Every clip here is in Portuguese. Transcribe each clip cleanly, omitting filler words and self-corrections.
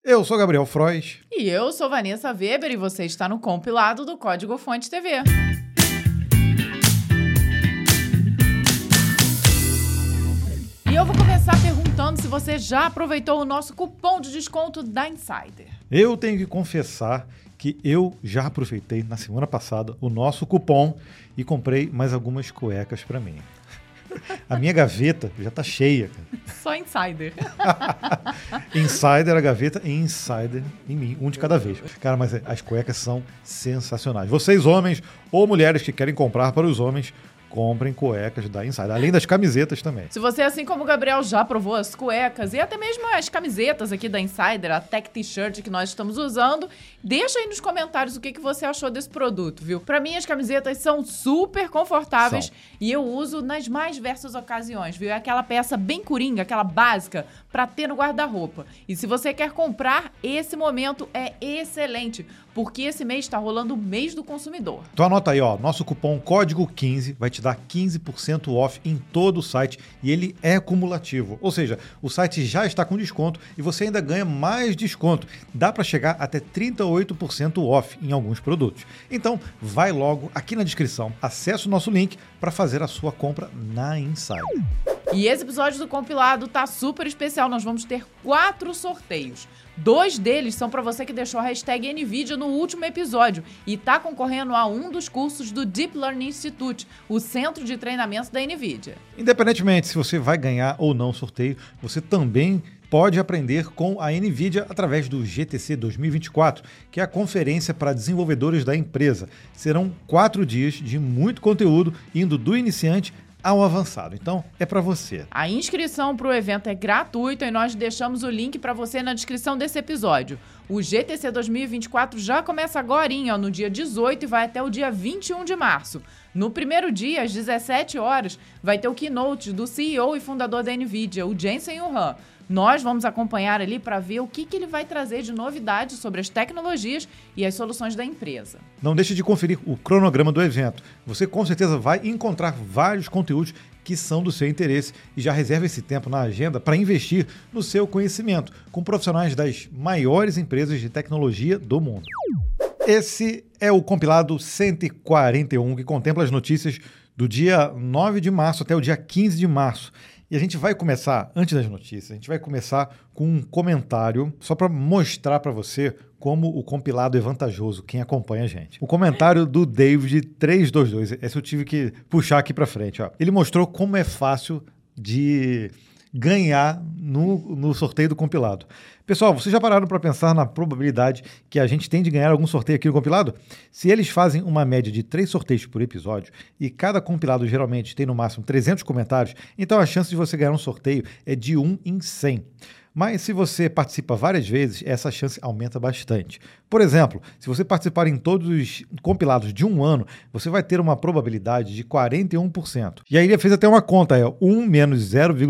Eu sou Gabriel Frois. E eu sou Vanessa Weber e você está no compilado do Código Fonte TV. E eu vou começar perguntando se você já aproveitou o nosso cupom de desconto da Insider. Eu tenho que confessar que eu já aproveitei na semana passada o nosso cupom e comprei mais algumas cuecas para mim. A minha gaveta já tá cheia, cara. Só Insider. Insider a gaveta e Insider em mim, um de cada vez. Cara, mas as cuecas são sensacionais. Vocês, homens ou mulheres que querem comprar para os homens, comprem cuecas da Insider, além das camisetas também. Se você, assim como o Gabriel, já provou as cuecas e até mesmo as camisetas aqui da Insider, a Tech T-shirt que nós estamos usando, deixa aí nos comentários o que você achou desse produto, viu? Pra mim, as camisetas são super confortáveis e eu uso nas mais diversas ocasiões, viu? É aquela peça bem coringa, aquela básica, pra ter no guarda-roupa. E se você quer comprar, esse momento é excelente, porque esse mês está rolando o mês do consumidor. Então anota aí, ó, nosso cupom código 15 vai te dar 15% off em todo o site e ele é cumulativo, ou seja, o site já está com desconto e você ainda ganha mais desconto. Dá para chegar até 38% off em alguns produtos. Então vai logo aqui na descrição, acesse o nosso link para fazer a sua compra na Insider. E esse episódio do compilado tá super especial, nós vamos ter 4 sorteios. 2 deles são para você que deixou a hashtag NVIDIA no último episódio e tá concorrendo a um dos cursos do Deep Learning Institute, o centro de treinamento da NVIDIA. Independentemente se você vai ganhar ou não o sorteio, você também pode aprender com a NVIDIA através do GTC 2024, que é a conferência para desenvolvedores da empresa. Serão 4 dias de muito conteúdo, indo do iniciante ao avançado. Então, é para você. A inscrição para o evento é gratuita e nós deixamos o link para você na descrição desse episódio. O GTC 2024 já começa agorinha, no dia 18 e vai até o dia 21 de março. No primeiro dia, às 17 horas, vai ter o keynote do CEO e fundador da NVIDIA, o Jensen Huang. Nós vamos acompanhar ali para ver o que ele vai trazer de novidades sobre as tecnologias e as soluções da empresa. Não deixe de conferir o cronograma do evento. Você com certeza vai encontrar vários conteúdos que são do seu interesse e já reserve esse tempo na agenda para investir no seu conhecimento com profissionais das maiores empresas de tecnologia do mundo. Esse é o compilado 141 que contempla as notícias do dia 9 de março até o dia 15 de março. E a gente vai começar, antes das notícias, a gente vai começar com um comentário só para mostrar para você como o compilado é vantajoso, quem acompanha a gente. O comentário do David322, esse eu tive que puxar aqui para frente. Ó. Ele mostrou como é fácil de ganhar no sorteio do compilado. Pessoal, vocês já pararam para pensar na probabilidade que a gente tem de ganhar algum sorteio aqui no compilado? Se eles fazem uma média de 3 sorteios por episódio e cada compilado geralmente tem no máximo 300 comentários, então a chance de você ganhar um sorteio é de 1 em 100. Mas se você participa várias vezes, essa chance aumenta bastante. Por exemplo, se você participar em todos os compilados de um ano, você vai ter uma probabilidade de 41%. E aí ele fez até uma conta, 1 menos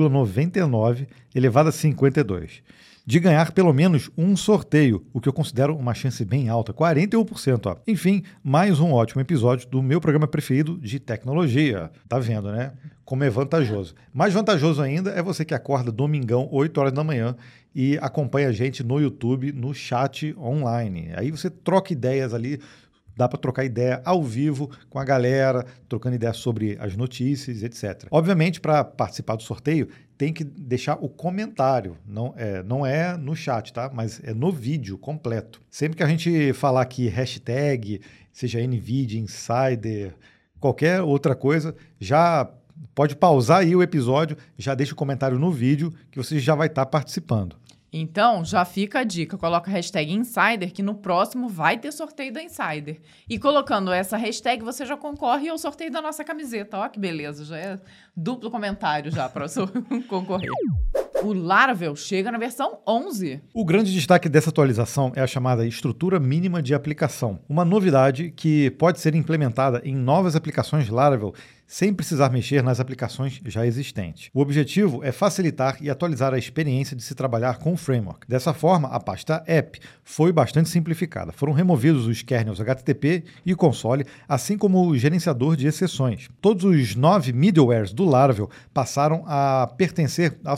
0,99 elevado a 52. De ganhar pelo menos um sorteio, o que eu considero uma chance bem alta, 41%. Ó. Enfim, mais um ótimo episódio do meu programa preferido de tecnologia. Tá vendo, né? Como é vantajoso. Mais vantajoso ainda é você que acorda domingão, 8 horas da manhã e acompanha a gente no YouTube, no chat online. Aí você troca ideias ali. Dá para trocar ideia ao vivo com a galera, trocando ideia sobre as notícias, etc. Obviamente, para participar do sorteio, tem que deixar o comentário. Não é no chat, tá? Mas é no vídeo completo. Sempre que a gente falar aqui hashtag, seja NVIDIA, Insider, qualquer outra coisa, já pode pausar aí o episódio, já deixa o comentário no vídeo que você já vai estar participando. Então, já fica a dica, coloca a hashtag Insider, que no próximo vai ter sorteio da Insider. E colocando essa hashtag, você já concorre ao sorteio da nossa camiseta. Ó, que beleza, já é duplo comentário já para concorrer. O Laravel chega na versão 11. O grande destaque dessa atualização é a chamada estrutura mínima de aplicação, uma novidade que pode ser implementada em novas aplicações Laravel sem precisar mexer nas aplicações já existentes. O objetivo é facilitar e atualizar a experiência de se trabalhar com o framework. Dessa forma, a pasta App foi bastante simplificada. Foram removidos os kernels HTTP e console, assim como o gerenciador de exceções. Todos os 9 middlewares do Laravel passaram a pertencer ao seu próprio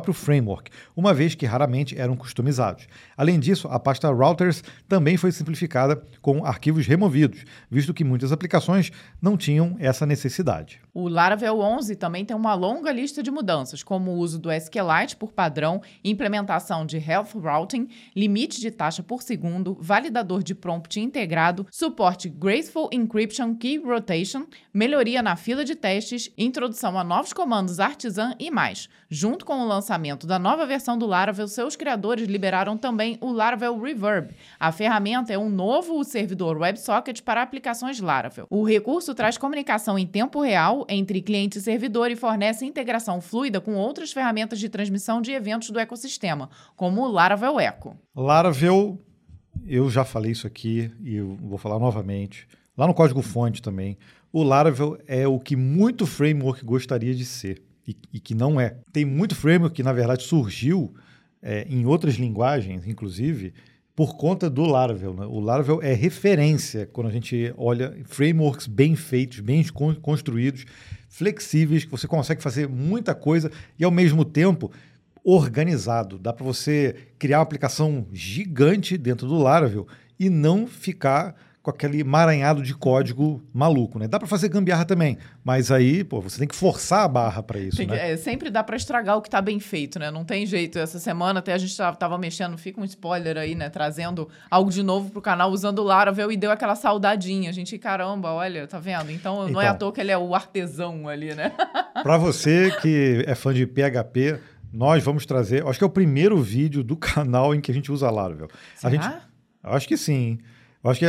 próprio framework, uma vez que raramente eram customizados. Além disso, a pasta routers também foi simplificada com arquivos removidos, visto que muitas aplicações não tinham essa necessidade. O Laravel 11 também tem uma longa lista de mudanças, como o uso do SQLite por padrão, implementação de Health Routing, limite de taxa por segundo, validador de prompt integrado, suporte Graceful Encryption Key Rotation, melhoria na fila de testes, introdução a novos comandos Artisan e mais. Junto com o lançamento da nova versão do Laravel, seus criadores liberaram também o Laravel Reverb. A ferramenta é um novo servidor WebSocket para aplicações Laravel. O recurso traz comunicação em tempo real entre cliente e servidor e fornece integração fluida com outras ferramentas de transmissão de eventos do ecossistema, como o Laravel Echo. Laravel, eu já falei isso aqui e eu vou falar novamente, lá no código-fonte também, o Laravel é o que muito framework gostaria de ser e que não é. Tem muito framework que, na verdade, surgiu em outras linguagens, inclusive, por conta do Laravel, né? O Laravel é referência quando a gente olha frameworks bem feitos, bem construídos, flexíveis, que você consegue fazer muita coisa e, ao mesmo tempo, organizado. Dá para você criar uma aplicação gigante dentro do Laravel e não ficar com aquele emaranhado de código maluco, né? Dá para fazer gambiarra também, mas aí, você tem que forçar a barra para isso, né? Sempre dá para estragar o que tá bem feito, né? Não tem jeito. Essa semana até a gente tava mexendo, fica um spoiler aí, né? Trazendo algo de novo pro canal usando o Laravel e deu aquela saudadinha. A gente, caramba, olha, tá vendo? Então não é à toa que ele é o artesão ali, né? Para você que é fã de PHP, nós vamos trazer, acho que é o primeiro vídeo do canal em que a gente usa Laravel. Será? Acho que sim. Eu acho que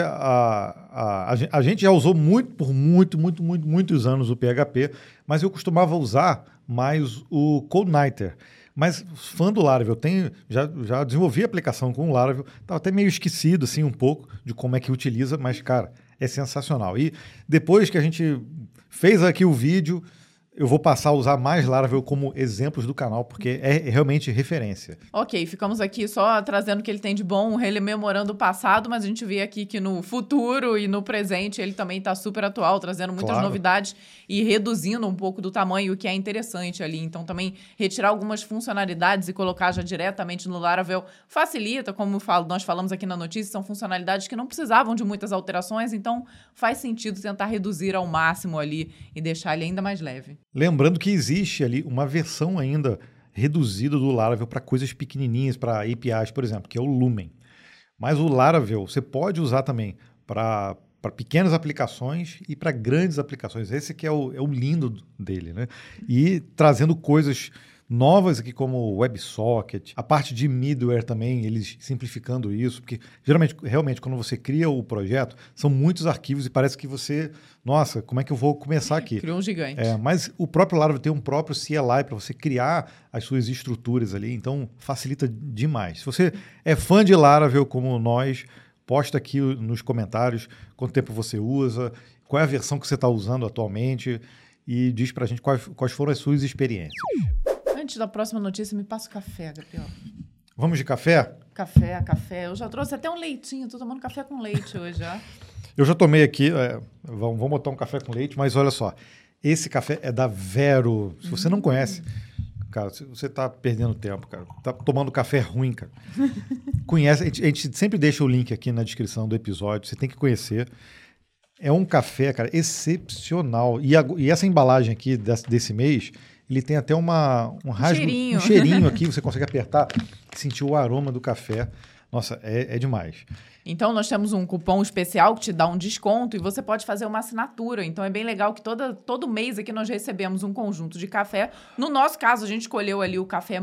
a gente já usou por muitos anos o PHP, mas eu costumava usar mais o CodeNighter. Mas fã do Laravel, já desenvolvi aplicação com o Laravel, estava até meio esquecido assim, um pouco de como é que utiliza, mas, cara, é sensacional. E depois que a gente fez aqui o vídeo, eu vou passar a usar mais Laravel como exemplos do canal, porque é realmente referência. Ok, ficamos aqui só trazendo o que ele tem de bom, rememorando o passado, mas a gente vê aqui que no futuro e no presente ele também está super atual, trazendo muitas novidades e reduzindo um pouco do tamanho, o que é interessante ali. Então também retirar algumas funcionalidades e colocar já diretamente no Laravel facilita, como nós falamos aqui na notícia, são funcionalidades que não precisavam de muitas alterações, então faz sentido tentar reduzir ao máximo ali e deixar ele ainda mais leve. Lembrando que existe ali uma versão ainda reduzida do Laravel para coisas pequenininhas, para APIs, por exemplo, que é o Lumen. Mas o Laravel você pode usar também para pequenas aplicações e para grandes aplicações. Esse que é o lindo dele, né? E trazendo coisas novas aqui como o WebSocket, a parte de middleware também, eles simplificando isso, porque realmente, quando você cria o projeto, são muitos arquivos e parece que você, nossa, como é que eu vou começar aqui? Criou um gigante. Mas o próprio Laravel tem um próprio CLI para você criar as suas estruturas ali, então facilita demais. Se você é fã de Laravel como nós, posta aqui nos comentários quanto tempo você usa, qual é a versão que você está usando atualmente e diz para a gente quais foram as suas experiências. Antes da próxima notícia, me passa o café, Gabriel. Vamos de café? Café. Eu já trouxe até um leitinho. Tô tomando café com leite hoje já. Eu já tomei aqui. Vamos botar um café com leite, mas olha só. Esse café é da Vero. Se você não conhece, cara, você tá perdendo tempo, cara. Tá tomando café ruim, cara. Conhece. A gente sempre deixa o link aqui na descrição do episódio. Você tem que conhecer. É um café, cara, excepcional. E essa embalagem aqui desse mês... Ele tem até um cheirinho aqui, você consegue apertar e sentir o aroma do café. Nossa, é demais. Então, nós temos um cupom especial que te dá um desconto e você pode fazer uma assinatura. Então, é bem legal que todo mês aqui nós recebemos um conjunto de café. No nosso caso, a gente escolheu ali o café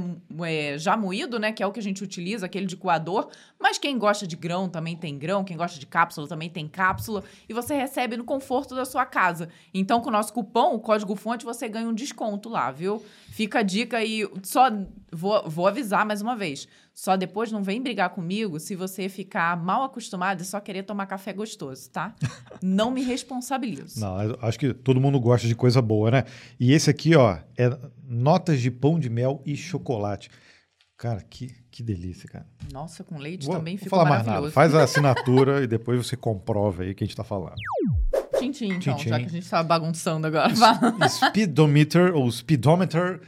já moído, né? Que é o que a gente utiliza, aquele de coador. Mas quem gosta de grão também tem grão. Quem gosta de cápsula também tem cápsula. E você recebe no conforto da sua casa. Então, com o nosso cupom, o código-fonte, você ganha um desconto lá, viu? Fica a dica aí. Só vou avisar mais uma vez. Só depois não vem brigar comigo se você ficar mal acostumado e só querer tomar café gostoso, tá? Não me responsabilizo. Não, acho que todo mundo gosta de coisa boa, né? E esse aqui, ó, é notas de pão de mel e chocolate. Cara, que delícia, cara. Nossa, com leite também fica maravilhoso. Mais nada. Faz a assinatura e depois você comprova aí o que a gente tá falando. Tintim, então, Tintim. já que a gente tá bagunçando agora. Speedometer, ou Speedometer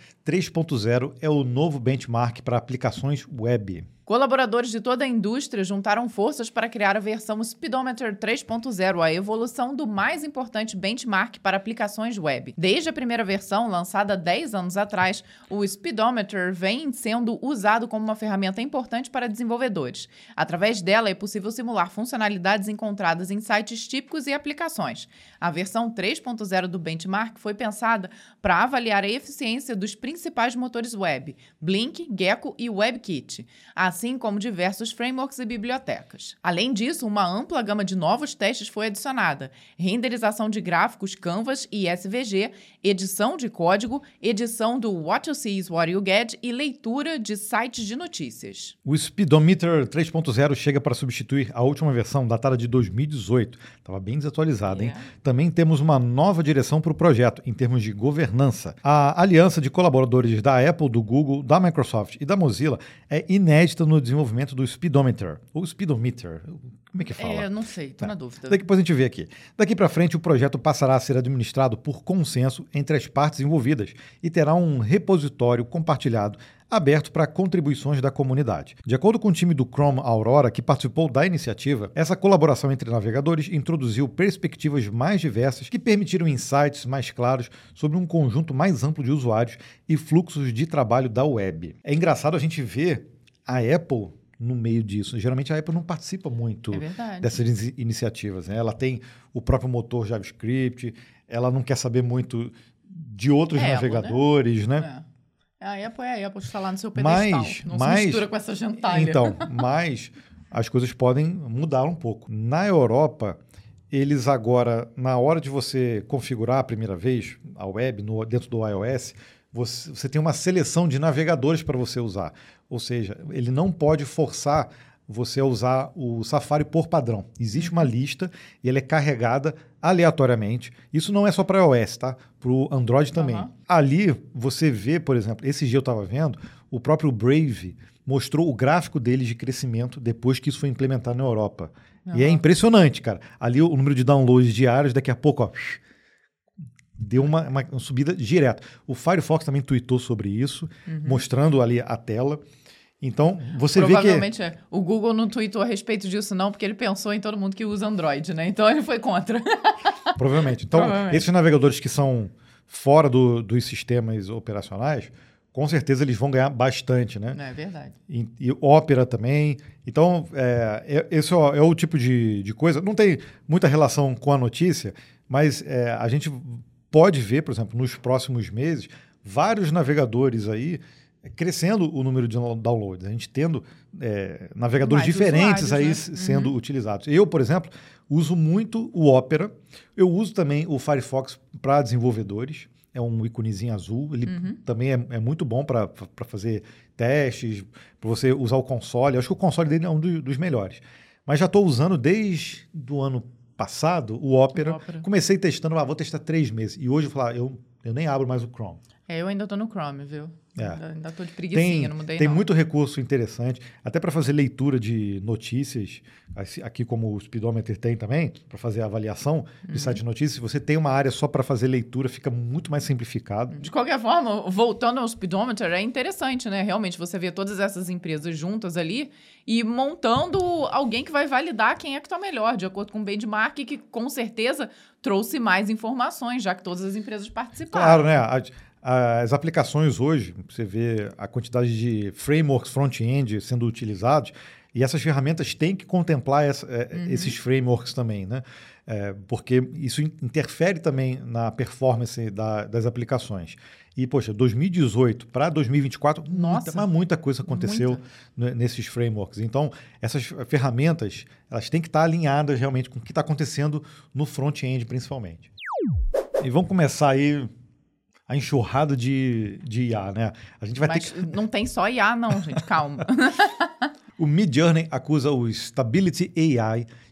3.0, é o novo benchmark para aplicações web. Colaboradores de toda a indústria juntaram forças para criar a versão Speedometer 3.0, a evolução do mais importante benchmark para aplicações web. Desde a primeira versão, lançada 10 anos atrás, o Speedometer vem sendo usado como uma ferramenta importante para desenvolvedores. Através dela, é possível simular funcionalidades encontradas em sites típicos e aplicações. A versão 3.0 do benchmark foi pensada para avaliar a eficiência dos principais motores web, Blink, Gecko e WebKit, assim como diversos frameworks e bibliotecas. Além disso, uma ampla gama de novos testes foi adicionada: renderização de gráficos Canvas e SVG, edição de código, edição do What You See is What You Get e leitura de sites de notícias. O Speedometer 3.0 chega para substituir a última versão, datada de 2018. Estava bem desatualizada, hein? Também temos uma nova direção para o projeto, em termos de governança. A aliança de colaboradores da Apple, do Google, da Microsoft e da Mozilla é inédita no desenvolvimento do Speedometer. Ou Speedometer, como é que fala? Não sei, tô na dúvida. Depois a gente vê aqui. Daqui para frente, o projeto passará a ser administrado por consenso entre as partes envolvidas e terá um repositório compartilhado aberto para contribuições da comunidade. De acordo com o time do Chrome Aurora, que participou da iniciativa, essa colaboração entre navegadores introduziu perspectivas mais diversas que permitiram insights mais claros sobre um conjunto mais amplo de usuários e fluxos de trabalho da web. É engraçado a gente ver a Apple no meio disso. Geralmente a Apple não participa muito dessas iniciativas, né? Ela tem o próprio motor JavaScript, ela não quer saber muito de outros navegadores, né? A Apple é a Apple, está lá no seu pedestal. Não se mistura com essa gentalha. Então, mas as coisas podem mudar um pouco. Na Europa, eles agora, na hora de você configurar a primeira vez a web dentro do iOS, você tem uma seleção de navegadores para você usar. Ou seja, ele não pode forçar você a usar o Safari por padrão. Existe uma lista e ela é carregada aleatoriamente. Isso não é só para iOS, tá? Para o Android também. Ali você vê, por exemplo, esse dia eu estava vendo, o próprio Brave mostrou o gráfico deles de crescimento depois que isso foi implementado na Europa. E é impressionante, cara. Ali o número de downloads diários, daqui a pouco, ó, deu uma subida direta. O Firefox também tweetou sobre isso, mostrando ali a tela. Então, você vê que... Provavelmente o Google não tweetou a respeito disso não, porque ele pensou em todo mundo que usa Android, né? Então ele foi contra. Provavelmente. Então, esses navegadores que são fora dos sistemas operacionais, com certeza eles vão ganhar bastante, né? É verdade. E Opera também. Então, esse é o tipo de coisa. Não tem muita relação com a notícia, mas a gente pode ver, por exemplo, nos próximos meses, vários navegadores aí crescendo o número de downloads, a gente tendo navegadores mais diferentes aí, né, sendo utilizados. Eu, por exemplo, uso muito o Opera, eu uso também o Firefox para desenvolvedores, é um íconezinho azul, ele também é muito bom para fazer testes, para você usar o console, eu acho que o console dele é um dos melhores. Mas já estou usando desde o ano passado o Opera, comecei testando, vou testar 3 meses, e hoje eu falo, eu nem abro mais o Chrome. Eu ainda tô no Chrome, viu? Ainda tô de preguicinha, não mudei não. Tem muito recurso interessante, até para fazer leitura de notícias, aqui como o Speedometer tem também, para fazer a avaliação de site de notícias, você tem uma área só para fazer leitura, fica muito mais simplificado. De qualquer forma, voltando ao Speedometer, é interessante, né? Realmente, você vê todas essas empresas juntas ali e montando alguém que vai validar quem é que tá melhor, de acordo com o benchmark, que com certeza trouxe mais informações, já que todas as empresas participaram. Claro, né? As aplicações hoje, você vê a quantidade de frameworks front-end sendo utilizados, e essas ferramentas têm que contemplar esses frameworks também, né? Porque isso interfere também na performance das aplicações. E, poxa, 2018 para 2024, muita coisa aconteceu nesses frameworks. Então, essas ferramentas, elas têm que estar alinhadas realmente com o que está acontecendo no front-end, principalmente. E vamos começar aí a enxurrada de IA, né? A gente vai não tem só IA não, gente, calma. O Midjourney acusa o Stability AI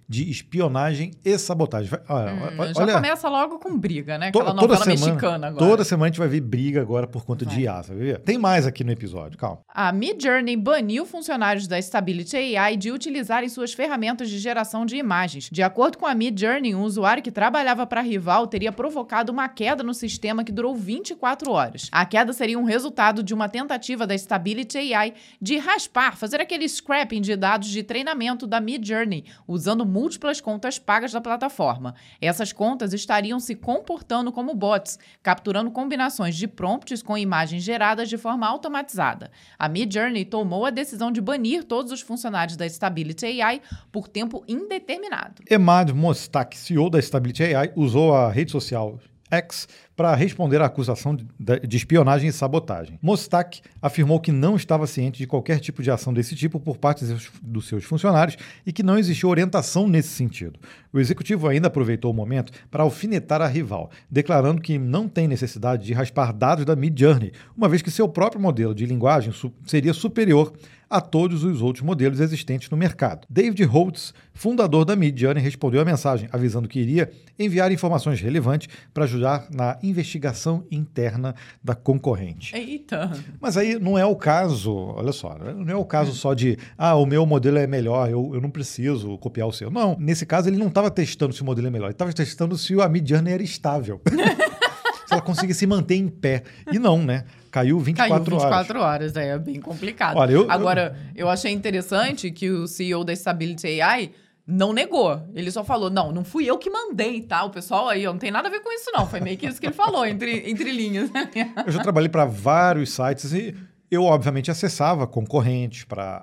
de espionagem e sabotagem. Já começa logo com briga, né? Aquela novela mexicana agora. Toda semana a gente vai ver briga agora por conta de IA, sabe? Tem mais aqui no episódio, calma. A Midjourney baniu funcionários da Stability AI de utilizarem suas ferramentas de geração de imagens. De acordo com a Midjourney, um usuário que trabalhava para a rival teria provocado uma queda no sistema que durou 24 horas. A queda seria um resultado de uma tentativa da Stability AI de raspar, fazer aquele scrapping de dados de treinamento da Midjourney, usando múltiplas contas pagas da plataforma. Essas contas estariam se comportando como bots, capturando combinações de prompts com imagens geradas de forma automatizada. A Midjourney tomou a decisão de banir todos os funcionários da Stability AI por tempo indeterminado. Emad Mostaque, CEO da Stability AI, usou a rede social X para responder à acusação de espionagem e sabotagem. Mostaque afirmou que não estava ciente de qualquer tipo de ação desse tipo por parte dos seus funcionários e que não existiu orientação nesse sentido. O executivo ainda aproveitou o momento para alfinetar a rival, declarando que não tem necessidade de raspar dados da Midjourney, uma vez que seu próprio modelo de linguagem seria superior a todos os outros modelos existentes no mercado. David Holtz, fundador da Midjourney, respondeu à mensagem, avisando que iria enviar informações relevantes para ajudar na investigação interna da concorrente. Eita! Mas aí não é o caso, olha só, não é o caso só de, o meu modelo é melhor, eu não preciso copiar o seu. Não, nesse caso ele não estava testando se o modelo é melhor, ele estava testando se a Midjourney era estável. Se ela conseguia se manter em pé. E não, né? Caiu 24 horas, é bem complicado. Olha, eu achei interessante que o CEO da Stability AI não negou. Ele só falou, não fui eu que mandei, tá? O pessoal aí, não tem nada a ver com isso não. Foi meio que isso que ele falou, entre linhas. Eu já trabalhei para vários sites e eu, obviamente, acessava concorrentes para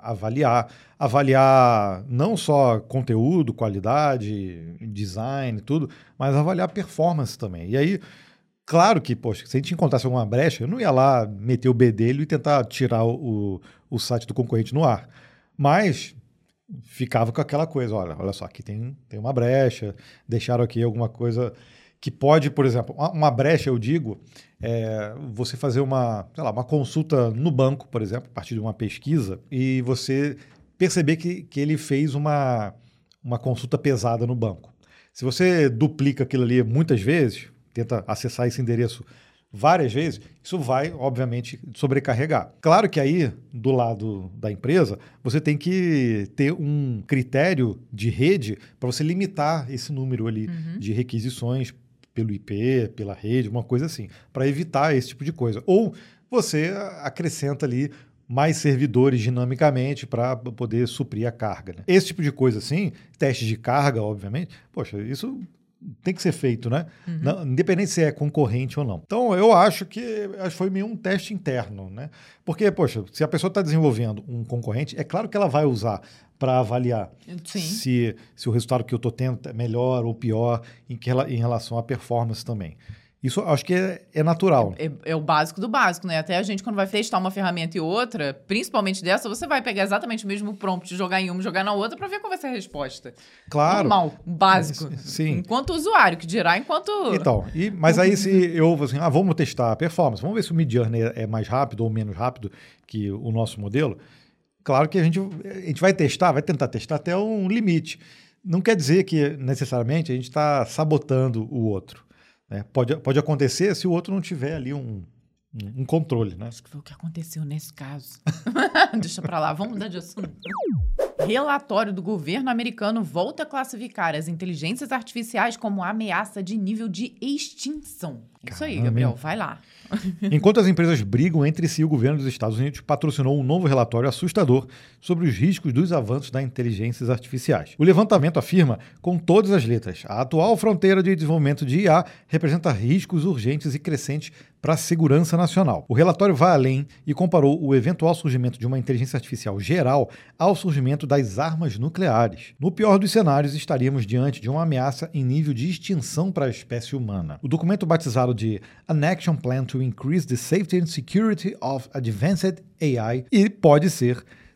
avaliar não só conteúdo, qualidade, design, tudo, mas avaliar performance também. E aí, claro que, poxa, se a gente encontrasse alguma brecha, eu não ia lá meter o bedelho e tentar tirar o site do concorrente no ar. Mas ficava com aquela coisa, olha só, aqui tem uma brecha, deixaram aqui alguma coisa que pode, por exemplo, uma brecha, eu digo, você fazer uma consulta no banco, por exemplo, a partir de uma pesquisa, e você perceber que ele fez uma consulta pesada no banco. Se você duplica aquilo ali muitas vezes, tenta acessar esse endereço várias vezes, isso vai, obviamente, sobrecarregar. Claro que aí, do lado da empresa, você tem que ter um critério de rede para você limitar esse número ali de requisições pelo IP, pela rede, uma coisa assim, para evitar esse tipo de coisa. Ou você acrescenta ali mais servidores dinamicamente para poder suprir a carga, né? Esse tipo de coisa assim, teste de carga, obviamente, poxa, isso tem que ser feito, né? Não, independente se é concorrente ou não. Então, eu acho que foi meio um teste interno, né? Porque, poxa, se a pessoa está desenvolvendo um concorrente, é claro que ela vai usar para avaliar se o resultado que eu estou tendo é melhor ou pior em relação à performance também. Isso acho que é natural. É o básico do básico, né? Até a gente, quando vai testar uma ferramenta e outra, principalmente dessa, você vai pegar exatamente o mesmo prompt, jogar em uma, jogar na outra, para ver qual vai ser a resposta. Claro. Normal, básico. Sim. Enquanto usuário, que dirá enquanto... Então, mas aí se eu assim, vamos testar a performance, vamos ver se o Midjourney é mais rápido ou menos rápido que o nosso modelo. Claro que a gente vai tentar testar até um limite. Não quer dizer que, necessariamente, a gente está sabotando o outro. Pode acontecer se o outro não tiver ali um controle, né? Acho que foi o que aconteceu nesse caso. Deixa pra lá, vamos mudar de assunto. Relatório do governo americano volta a classificar as inteligências artificiais como ameaça de nível de extinção. Isso aí, Gabriel, vai lá. Enquanto as empresas brigam entre si, o governo dos Estados Unidos patrocinou um novo relatório assustador sobre os riscos dos avanços das inteligências artificiais. O levantamento afirma, com todas as letras, a atual fronteira de desenvolvimento de IA representa riscos urgentes e crescentes para a segurança nacional. O relatório vai além e comparou o eventual surgimento de uma inteligência artificial geral ao surgimento das armas nucleares. No pior dos cenários, estaríamos diante de uma ameaça em nível de extinção para a espécie humana. O documento batizado de An Action Plan to Increase the Safety and Security of Advanced AI e pode ser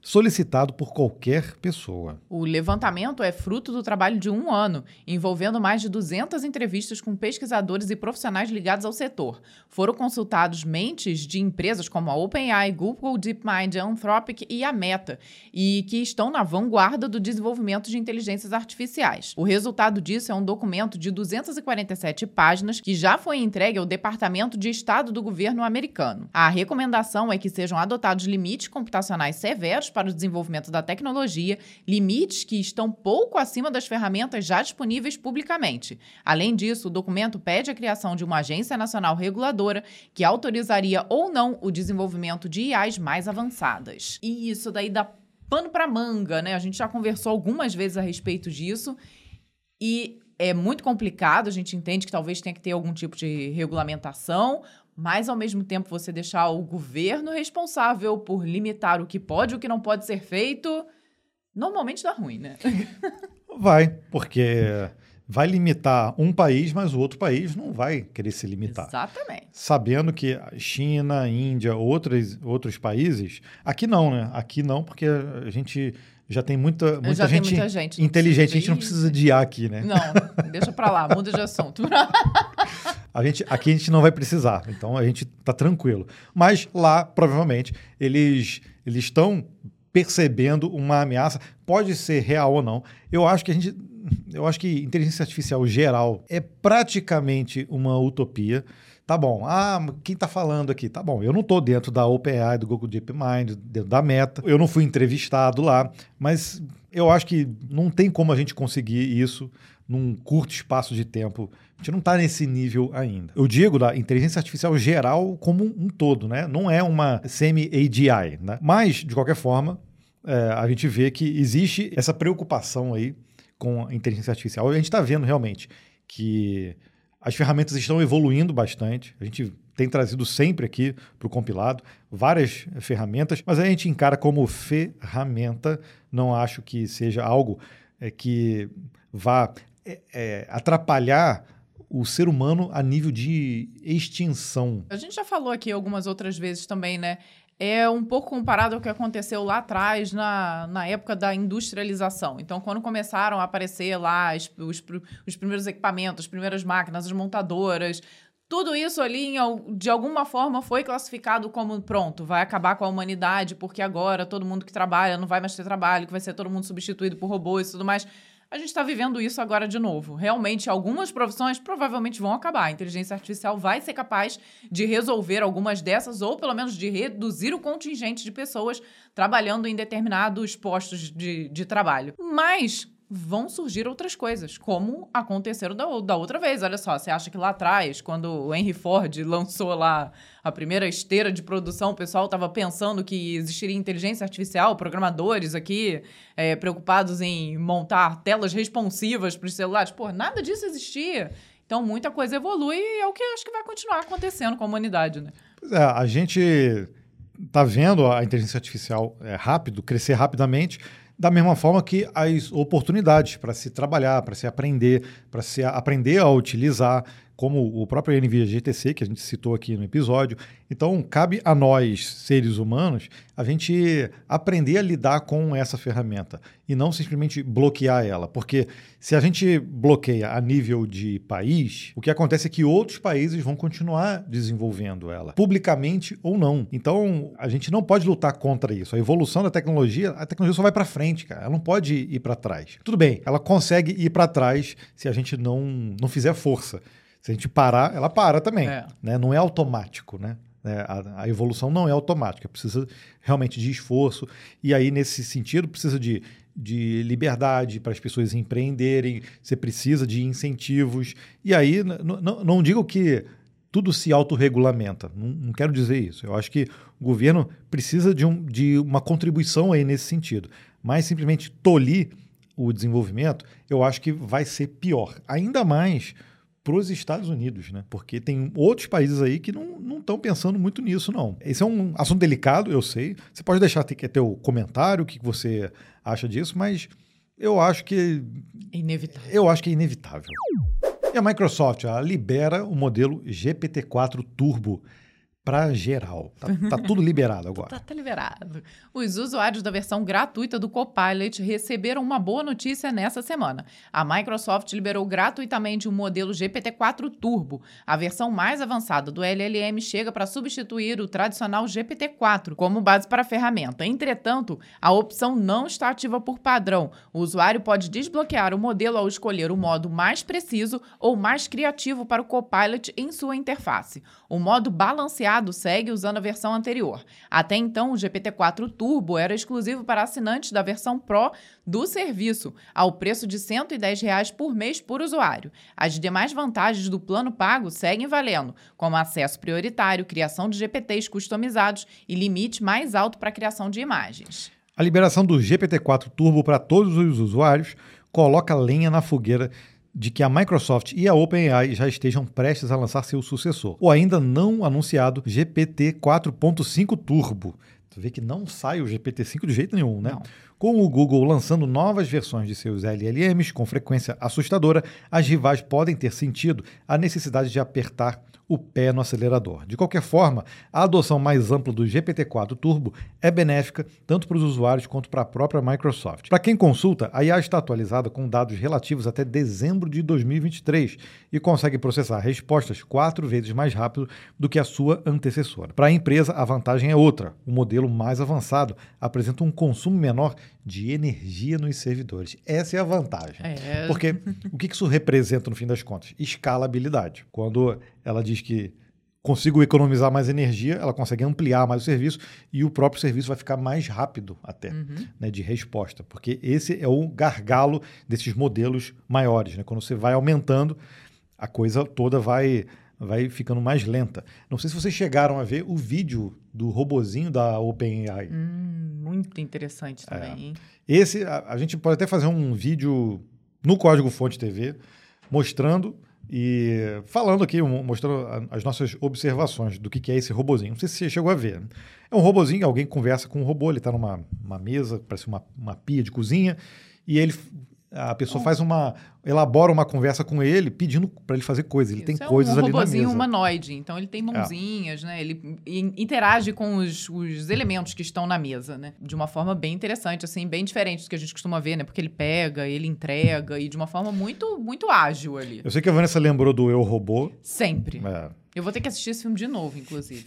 solicitado por qualquer pessoa. O levantamento é fruto do trabalho de 1 ano, envolvendo mais de 200 entrevistas com pesquisadores e profissionais ligados ao setor. Foram consultados mentes de empresas como a OpenAI, Google, DeepMind, Anthropic e a Meta, e que estão na vanguarda do desenvolvimento de inteligências artificiais. O resultado disso é um documento de 247 páginas que já foi entregue ao Departamento de Estado do governo americano. A recomendação é que sejam adotados limites computacionais severos para o desenvolvimento da tecnologia, limites que estão pouco acima das ferramentas já disponíveis publicamente. Além disso, o documento pede a criação de uma agência nacional reguladora que autorizaria ou não o desenvolvimento de IAs mais avançadas. E isso daí dá pano para manga, né? A gente já conversou algumas vezes a respeito disso e é muito complicado, a gente entende que talvez tenha que ter algum tipo de regulamentação, mas, ao mesmo tempo, você deixar o governo responsável por limitar o que pode e o que não pode ser feito, normalmente dá ruim, né? Vai, porque vai limitar um país, mas o outro país não vai querer se limitar. Exatamente. Sabendo que China, Índia, outros países... Aqui não, né? Aqui não, porque a gente já tem muita gente inteligente. A gente não precisa de IA aqui, né? Não, deixa pra lá, muda de assunto. Aqui a gente não vai precisar, então a gente tá tranquilo. Mas lá, provavelmente, eles estão percebendo uma ameaça, pode ser real ou não. Eu acho que inteligência artificial geral é praticamente uma utopia. Tá bom, quem tá falando aqui? Tá bom, eu não tô dentro da OpenAI, do Google DeepMind, dentro da Meta, eu não fui entrevistado lá, mas eu acho que não tem como a gente conseguir isso num curto espaço de tempo. A gente não está nesse nível ainda. Eu digo da inteligência artificial geral como um todo, né? Não é uma semi-AGI, né? Mas, de qualquer forma, a gente vê que existe essa preocupação aí com a inteligência artificial. A gente está vendo realmente que as ferramentas estão evoluindo bastante. A gente tem trazido sempre aqui para o compilado várias ferramentas, mas a gente encara como ferramenta. Não acho que seja algo que vá atrapalhar o ser humano a nível de extinção. A gente já falou aqui algumas outras vezes também, né? É um pouco comparado ao que aconteceu lá atrás, na época da industrialização. Então, quando começaram a aparecer lá os primeiros equipamentos, as primeiras máquinas, as montadoras, tudo isso ali, de alguma forma, foi classificado como pronto, vai acabar com a humanidade, porque agora todo mundo que trabalha não vai mais ter trabalho, que vai ser todo mundo substituído por robôs e tudo mais. A gente está vivendo isso agora de novo. Realmente, algumas profissões provavelmente vão acabar. A inteligência artificial vai ser capaz de resolver algumas dessas ou, pelo menos, de reduzir o contingente de pessoas trabalhando em determinados postos de trabalho. Mas vão surgir outras coisas, como aconteceram da outra vez. Olha só, você acha que lá atrás, quando o Henry Ford lançou lá a primeira esteira de produção, o pessoal estava pensando que existiria inteligência artificial, programadores aqui preocupados em montar telas responsivas para os celulares? Pô, nada disso existia. Então, muita coisa evolui e é o que eu acho que vai continuar acontecendo com a humanidade, né? Pois é, a gente está vendo a inteligência artificial crescer rapidamente, da mesma forma que as oportunidades para se trabalhar, para se aprender a utilizar, como o próprio NVIDIA GTC, que a gente citou aqui no episódio. Então, cabe a nós, seres humanos, a gente aprender a lidar com essa ferramenta e não simplesmente bloquear ela. Porque se a gente bloqueia a nível de país, o que acontece é que outros países vão continuar desenvolvendo ela, publicamente ou não. Então, a gente não pode lutar contra isso. A evolução da tecnologia, a tecnologia só vai para frente, cara. Ela não pode ir para trás. Tudo bem, ela consegue ir para trás se a gente não fizer força. Se a gente parar, ela para também. Né? Não é automático, né? A evolução não é automática, precisa realmente de esforço. E aí, nesse sentido, precisa de liberdade para as pessoas empreenderem, você precisa de incentivos. E aí, não digo que tudo se autorregulamenta, não quero dizer isso. Eu acho que o governo precisa de uma contribuição aí nesse sentido. Mas simplesmente tolir o desenvolvimento, eu acho que vai ser pior. Ainda mais para os Estados Unidos, né? Porque tem outros países aí que não estão pensando muito nisso, não. Esse é um assunto delicado, eu sei. Você pode deixar teu comentário, o que você acha disso, mas eu acho que inevitável. Eu acho que é inevitável. E a Microsoft libera o modelo GPT-4 Turbo Para geral. Tá tudo liberado agora. Tá liberado. Os usuários da versão gratuita do Copilot receberam uma boa notícia nessa semana. A Microsoft liberou gratuitamente o modelo GPT-4 Turbo. A versão mais avançada do LLM chega para substituir o tradicional GPT-4 como base para a ferramenta. Entretanto, a opção não está ativa por padrão. O usuário pode desbloquear o modelo ao escolher o modo mais preciso ou mais criativo para o Copilot em sua interface. O modo balanceado segue usando a versão anterior. Até então, o GPT-4 Turbo era exclusivo para assinantes da versão Pro do serviço, ao preço de R$ 110 por mês por usuário. As demais vantagens do plano pago seguem valendo, como acesso prioritário, criação de GPTs customizados e limite mais alto para a criação de imagens. A liberação do GPT-4 Turbo para todos os usuários coloca lenha na fogueira de que a Microsoft e a OpenAI já estejam prestes a lançar seu sucessor, o ainda não anunciado GPT 4.5 Turbo. Tu vê que não sai o GPT-5 de jeito nenhum, né? Não. Com o Google lançando novas versões de seus LLMs com frequência assustadora, as rivais podem ter sentido a necessidade de apertar o pé no acelerador. De qualquer forma, a adoção mais ampla do GPT-4 Turbo é benéfica tanto para os usuários quanto para a própria Microsoft. Para quem consulta, a IA está atualizada com dados relativos até dezembro de 2023 e consegue processar respostas 4 vezes mais rápido do que a sua antecessora. Para a empresa, a vantagem é outra. O modelo mais avançado apresenta um consumo menor de energia nos servidores. Essa é a vantagem. Porque o que isso representa no fim das contas? Escalabilidade. Quando ela diz que consigo economizar mais energia, ela consegue ampliar mais o serviço e o próprio serviço vai ficar mais rápido até, né, de resposta. Porque esse é o gargalo desses modelos maiores. Né? Quando você vai aumentando, a coisa toda vai ficando mais lenta. Não sei se vocês chegaram a ver o vídeo do robozinho da OpenAI. Muito interessante também, hein? Esse, a gente pode até fazer um vídeo no Código Fonte TV, mostrando e falando aqui, mostrando as nossas observações do que é esse robozinho. Não sei se você chegou a ver. É um robozinho, alguém conversa com um robô, ele está numa parece uma pia de cozinha, e a pessoa elabora uma conversa com ele, pedindo para ele fazer coisas. Ele tem coisas ali na mesa. É um robozinho humanoide, então ele tem mãozinhas, né? Ele interage com os elementos que estão na mesa, né? De uma forma bem interessante, assim, bem diferente do que a gente costuma ver, né? Porque ele pega, ele entrega, e de uma forma muito, muito ágil ali. Eu sei que a Vanessa lembrou do Eu, Robô. Sempre. Eu vou ter que assistir esse filme de novo, inclusive.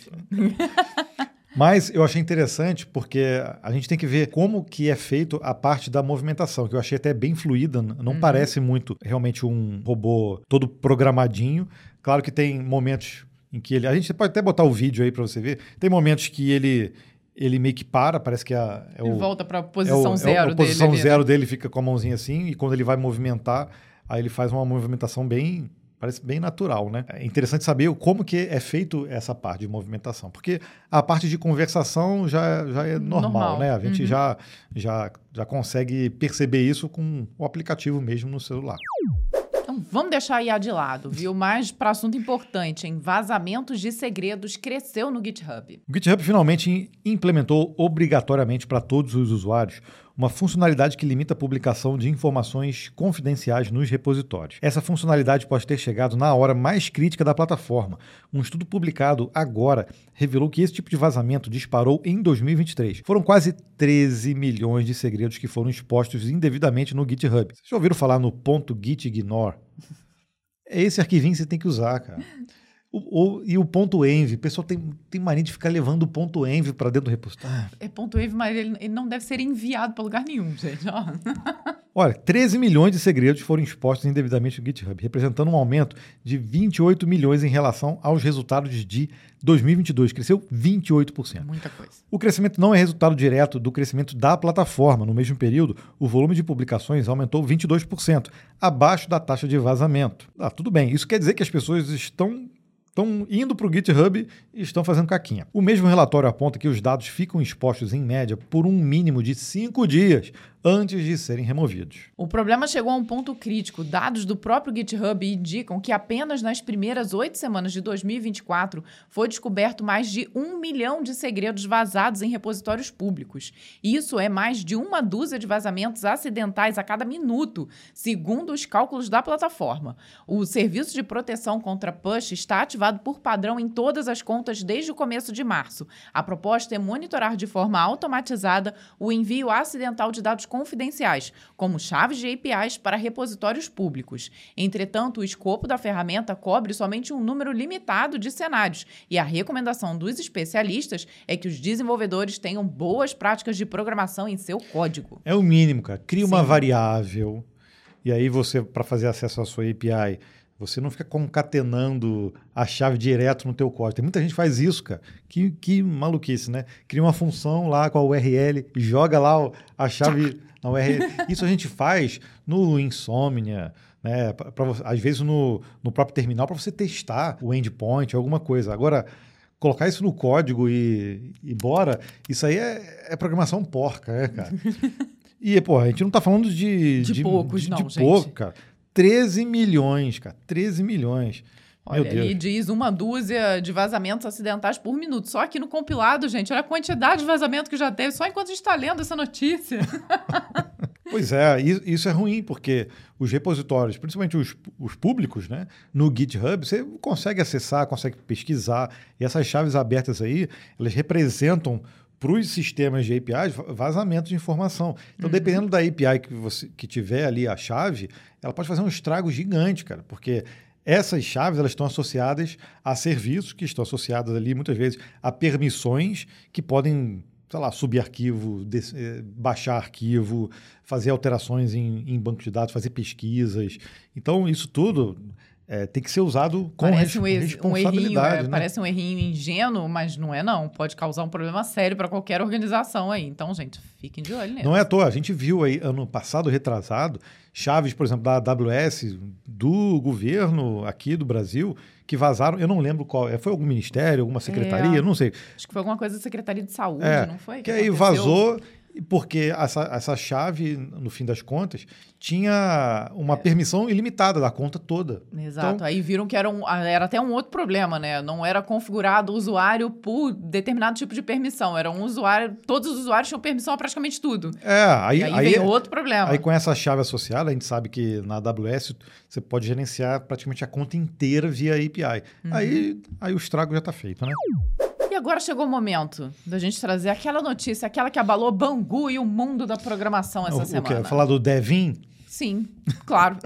Mas eu achei interessante porque a gente tem que ver como que é feito a parte da movimentação, que eu achei até bem fluida, não parece muito realmente um robô todo programadinho. Claro que tem momentos em que a gente pode até botar o vídeo aí para você ver, tem momentos que ele meio que parece que ele volta para a posição zero dele. A posição zero dele fica com a mãozinha assim, e quando ele vai movimentar, aí ele faz uma movimentação parece bem natural, né? É interessante saber como que é feito essa parte de movimentação, porque a parte de conversação já é normal, né? A gente já consegue perceber isso com o aplicativo mesmo no celular. Então, vamos deixar a IA de lado, viu? Mas para assunto importante, vazamentos de segredos cresceu no GitHub. O GitHub finalmente implementou obrigatoriamente para todos os usuários uma funcionalidade que limita a publicação de informações confidenciais nos repositórios. Essa funcionalidade pode ter chegado na hora mais crítica da plataforma. Um estudo publicado agora revelou que esse tipo de vazamento disparou em 2023. Foram quase 13 milhões de segredos que foram expostos indevidamente no GitHub. Vocês já ouviram falar no .gitignore? É esse arquivinho que você tem que usar, cara. E o .env, o pessoal tem mania de ficar levando o .env para dentro do repositório. É .env, mas ele não deve ser enviado para lugar nenhum, gente. Olha, 13 milhões de segredos foram expostos indevidamente no GitHub, representando um aumento de 28 milhões em relação aos resultados de 2022. Cresceu 28%. Muita coisa. O crescimento não é resultado direto do crescimento da plataforma. No mesmo período, o volume de publicações aumentou 22%, abaixo da taxa de vazamento. Tudo bem, isso quer dizer que as pessoas estão indo para o GitHub e estão fazendo caquinha. O mesmo relatório aponta que os dados ficam expostos, em média, por um mínimo de 5 dias antes de serem removidos. O problema chegou a um ponto crítico. Dados do próprio GitHub indicam que apenas nas primeiras 8 semanas de 2024 foi descoberto mais de 1 milhão de segredos vazados em repositórios públicos. Isso é mais de uma dúzia de vazamentos acidentais a cada minuto, segundo os cálculos da plataforma. O serviço de proteção contra push está ativado por padrão em todas as contas desde o começo de março. A proposta é monitorar de forma automatizada o envio acidental de dados confidenciais, como chaves de APIs para repositórios públicos. Entretanto, o escopo da ferramenta cobre somente um número limitado de cenários e a recomendação dos especialistas é que os desenvolvedores tenham boas práticas de programação em seu código. É o mínimo, cara. Cria uma variável e aí você, para fazer acesso à sua API, você não fica concatenando a chave direto no teu código. Tem muita gente que faz isso, cara. Que maluquice, né? Cria uma função lá com a URL, joga lá a chave na URL. Isso a gente faz no Insomnia, né? Às vezes no próprio terminal, para você testar o endpoint, alguma coisa. Agora, colocar isso no código e bora, isso aí é programação porca, né, cara? E, pô, a gente não tá falando de poucos, não, gente. Pouco, cara. 13 milhões, cara. 13 milhões. Olha, ele diz uma dúzia de vazamentos acidentais por minuto. Só aqui no compilado, gente, olha a quantidade de vazamento que já teve, só enquanto a gente está lendo essa notícia. Pois é, isso é ruim, porque os repositórios, principalmente os públicos, né, no GitHub, você consegue acessar, consegue pesquisar, e essas chaves abertas aí, elas representam para os sistemas de APIs vazamento de informação. Então, dependendo da API que tiver ali a chave, ela pode fazer um estrago gigante, cara, porque essas chaves elas estão associadas a serviços que estão associados ali, muitas vezes, a permissões que podem, sei lá, subir arquivo, baixar arquivo, fazer alterações em banco de dados, fazer pesquisas. Então, isso tudo tem que ser usado com responsabilidade. Né? Parece um errinho ingênuo, mas não é não. Pode causar um problema sério para qualquer organização aí. Então, gente, fiquem de olho nisso. Não é à toa. A gente viu aí, ano passado, retrasado, chaves, por exemplo, da AWS, do governo aqui do Brasil, que vazaram, eu não lembro qual, foi algum ministério, alguma secretaria, não sei. Acho que foi alguma coisa da Secretaria de Saúde, não foi? Que aí vazou, porque essa chave, no fim das contas, tinha uma permissão ilimitada da conta toda. Exato. Então, aí viram que era até um outro problema, né? Não era configurado o usuário por determinado tipo de permissão. Era um usuário, todos os usuários tinham permissão a praticamente tudo. Aí veio outro problema. Aí com essa chave associada, a gente sabe que na AWS você pode gerenciar praticamente a conta inteira via API. Aí o estrago já está feito, né? E agora chegou o momento da gente trazer aquela notícia, aquela que abalou Bangu e o mundo da programação essa semana. O quê? Falar do Devin? Sim, claro.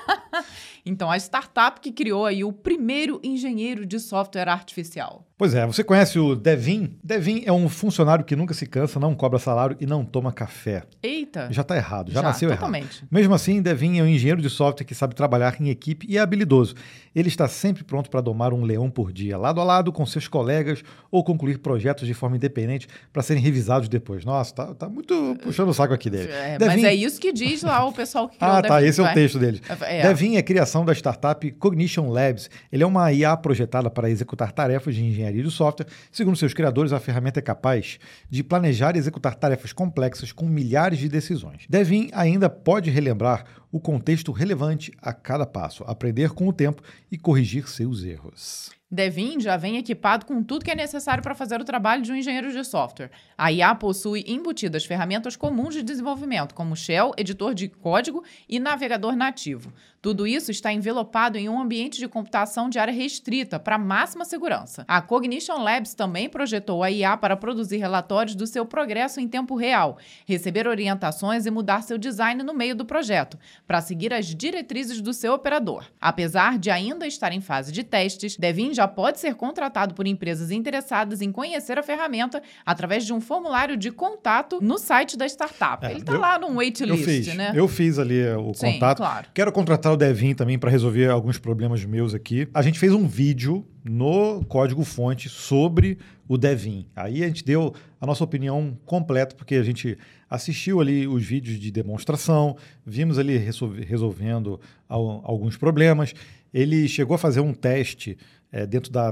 Então, a startup que criou aí o primeiro engenheiro de software artificial. Pois é, você conhece o Devin? Devin é um funcionário que nunca se cansa, não cobra salário e não toma café. Eita! Já está errado, já nasceu totalmente. errado. Mesmo assim, Devin é um engenheiro de software que sabe trabalhar em equipe e é habilidoso. Ele está sempre pronto para domar um leão por dia, lado a lado com seus colegas ou concluir projetos de forma independente para serem revisados depois. Nossa, tá muito puxando o saco aqui dele. Devin... Mas é isso que diz lá o pessoal que criou o Devin. Esse é o texto dele. Devin é a criação da startup Cognition Labs. Ele é uma IA projetada para executar tarefas de engenharia de software. Segundo seus criadores, a ferramenta é capaz de planejar e executar tarefas complexas com milhares de decisões. Devin ainda pode relembrar o contexto relevante a cada passo, aprender com o tempo e corrigir seus erros. Devin já vem equipado com tudo que é necessário para fazer o trabalho de um engenheiro de software. A IA possui embutidas ferramentas comuns de desenvolvimento, como Shell, editor de código e navegador nativo. Tudo isso está envelopado em um ambiente de computação de área restrita para máxima segurança. A Cognition Labs também projetou a IA para produzir relatórios do seu progresso em tempo real, receber orientações e mudar seu design no meio do projeto, para seguir as diretrizes do seu operador. Apesar de ainda estar em fase de testes, Devin já pode ser contratado por empresas interessadas em conhecer a ferramenta através de um formulário de contato no site da startup. Ele está lá no waitlist, né? Eu fiz ali o contato. Claro. Quero contratar o Devin também para resolver alguns problemas meus aqui. A gente fez um vídeo no código-fonte sobre o Devin. Aí a gente deu a nossa opinião completa, porque a gente assistiu ali os vídeos de demonstração, vimos ali resolvendo alguns problemas. Ele chegou a fazer um teste dentro da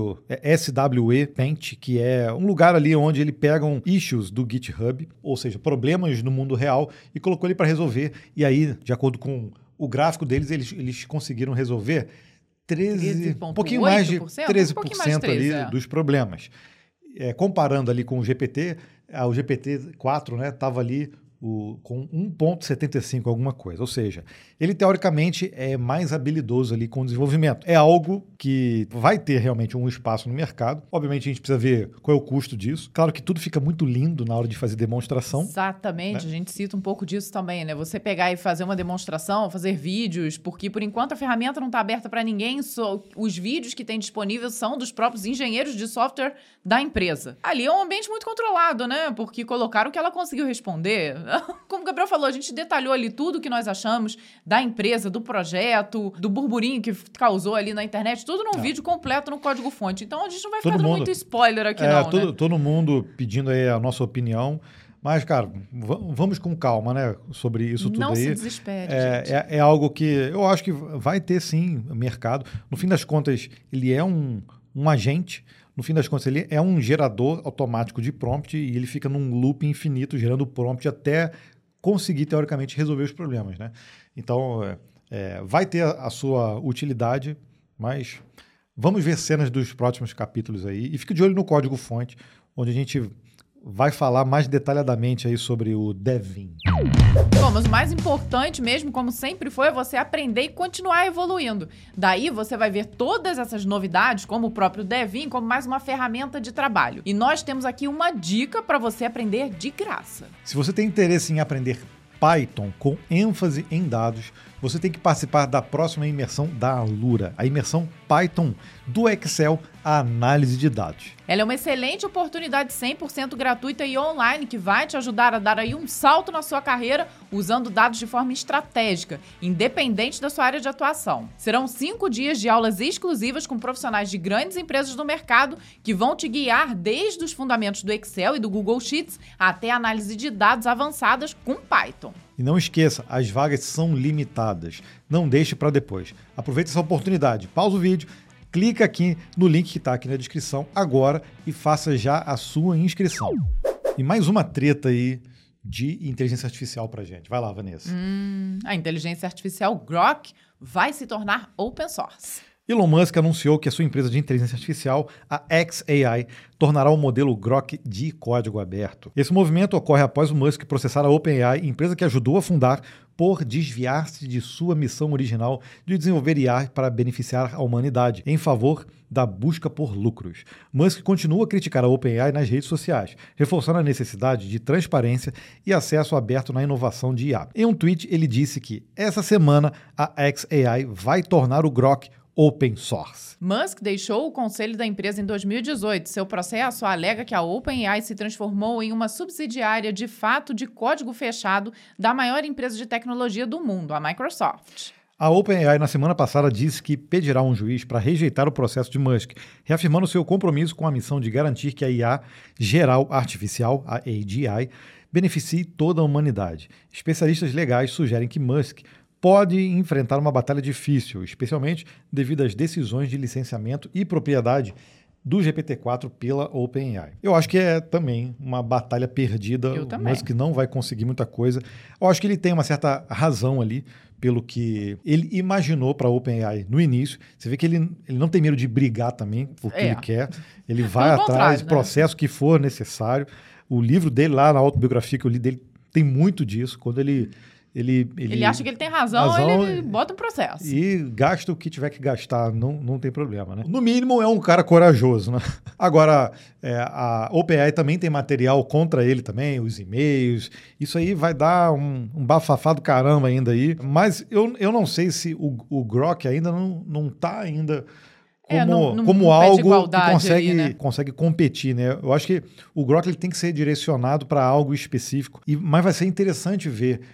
SWE Paint, que é um lugar ali onde ele pega issues do GitHub, ou seja, problemas no mundo real, e colocou ele para resolver. E aí, de acordo com o gráfico deles, eles conseguiram resolver um pouquinho mais de 13% ali dos problemas. Comparando ali com o GPT, o GPT-4 estava ali com 1,75 alguma coisa. Ou seja, ele teoricamente é mais habilidoso ali com o desenvolvimento. É algo que vai ter realmente um espaço no mercado. Obviamente a gente precisa ver qual é o custo disso. Claro que tudo fica muito lindo na hora de fazer demonstração. Exatamente, né? A gente cita um pouco disso também, né? Você pegar e fazer uma demonstração, fazer vídeos, porque por enquanto a ferramenta não está aberta para ninguém, só os vídeos que tem disponíveis são dos próprios engenheiros de software da empresa. Ali é um ambiente muito controlado, né? Porque colocaram o que ela conseguiu responder. Como o Gabriel falou, a gente detalhou ali tudo o que nós achamos da empresa, do projeto, do burburinho que causou ali na internet, tudo num vídeo completo no código-fonte. Então a gente não vai ficar dando muito spoiler aqui não, né? Todo mundo pedindo aí a nossa opinião. Mas, cara, vamos com calma, né, sobre isso tudo aí. Não se desespere, gente. É algo que eu acho que vai ter, sim, mercado. No fim das contas, ele é um agente. No fim das contas, ele é um gerador automático de prompt e ele fica num loop infinito gerando prompt até conseguir, teoricamente, resolver os problemas, né? Então, vai ter a sua utilidade, mas vamos ver cenas dos próximos capítulos aí. E fique de olho no código-fonte, onde a gente vai falar mais detalhadamente aí sobre o Devin. Bom, mas o mais importante mesmo, como sempre foi, é você aprender e continuar evoluindo. Daí você vai ver todas essas novidades, como o próprio Devin, como mais uma ferramenta de trabalho. E nós temos aqui uma dica para você aprender de graça. Se você tem interesse em aprender Python com ênfase em dados, você tem que participar da próxima imersão da Alura, a imersão Python do Excel à análise de dados. Ela é uma excelente oportunidade 100% gratuita e online que vai te ajudar a dar aí um salto na sua carreira usando dados de forma estratégica, independente da sua área de atuação. Serão 5 dias de aulas exclusivas com profissionais de grandes empresas do mercado que vão te guiar desde os fundamentos do Excel e do Google Sheets até a análise de dados avançadas com Python. E não esqueça, as vagas são limitadas. Não deixe para depois. Aproveite essa oportunidade. Pausa o vídeo, clica aqui no link que está aqui na descrição agora e faça já a sua inscrição. E mais uma treta aí de inteligência artificial para gente. Vai lá, Vanessa. A inteligência artificial Grok vai se tornar open source. Elon Musk anunciou que a sua empresa de inteligência artificial, a xAI, tornará o modelo Grok de código aberto. Esse movimento ocorre após o Musk processar a OpenAI, empresa que ajudou a fundar, por desviar-se de sua missão original de desenvolver IA para beneficiar a humanidade, em favor da busca por lucros. Musk continua a criticar a OpenAI nas redes sociais, reforçando a necessidade de transparência e acesso aberto na inovação de IA. Em um tweet, ele disse que essa semana a xAI vai tornar o Grok open source. Musk deixou o conselho da empresa em 2018. Seu processo alega que a OpenAI se transformou em uma subsidiária de fato de código fechado da maior empresa de tecnologia do mundo, a Microsoft. A OpenAI, na semana passada, disse que pedirá um juiz para rejeitar o processo de Musk, reafirmando seu compromisso com a missão de garantir que a IA geral artificial, a AGI, beneficie toda a humanidade. Especialistas legais sugerem que Musk pode enfrentar uma batalha difícil, especialmente devido às decisões de licenciamento e propriedade do GPT-4 pela OpenAI. Eu acho que é também uma batalha perdida. Eu também. O Musk não vai conseguir muita coisa. Eu acho que ele tem uma certa razão ali pelo que ele imaginou para a OpenAI no início. Você vê que ele não tem medo de brigar também por que ele quer. Ele vai atrás, processo que for necessário. O livro dele lá, na autobiografia que eu li dele, tem muito disso. Quando ele acha que ele tem razão, ele bota um processo. E gasta o que tiver que gastar, não tem problema, né? No mínimo, é um cara corajoso, né? Agora, a OpenAI também tem material contra ele também, os e-mails. Isso aí vai dar um bafafá do caramba ainda aí. Mas eu não sei se o Grok ainda não está ainda como algo que consegue competir, né? Eu acho que o Grok ele tem que ser direcionado para algo específico. Mas vai ser interessante ver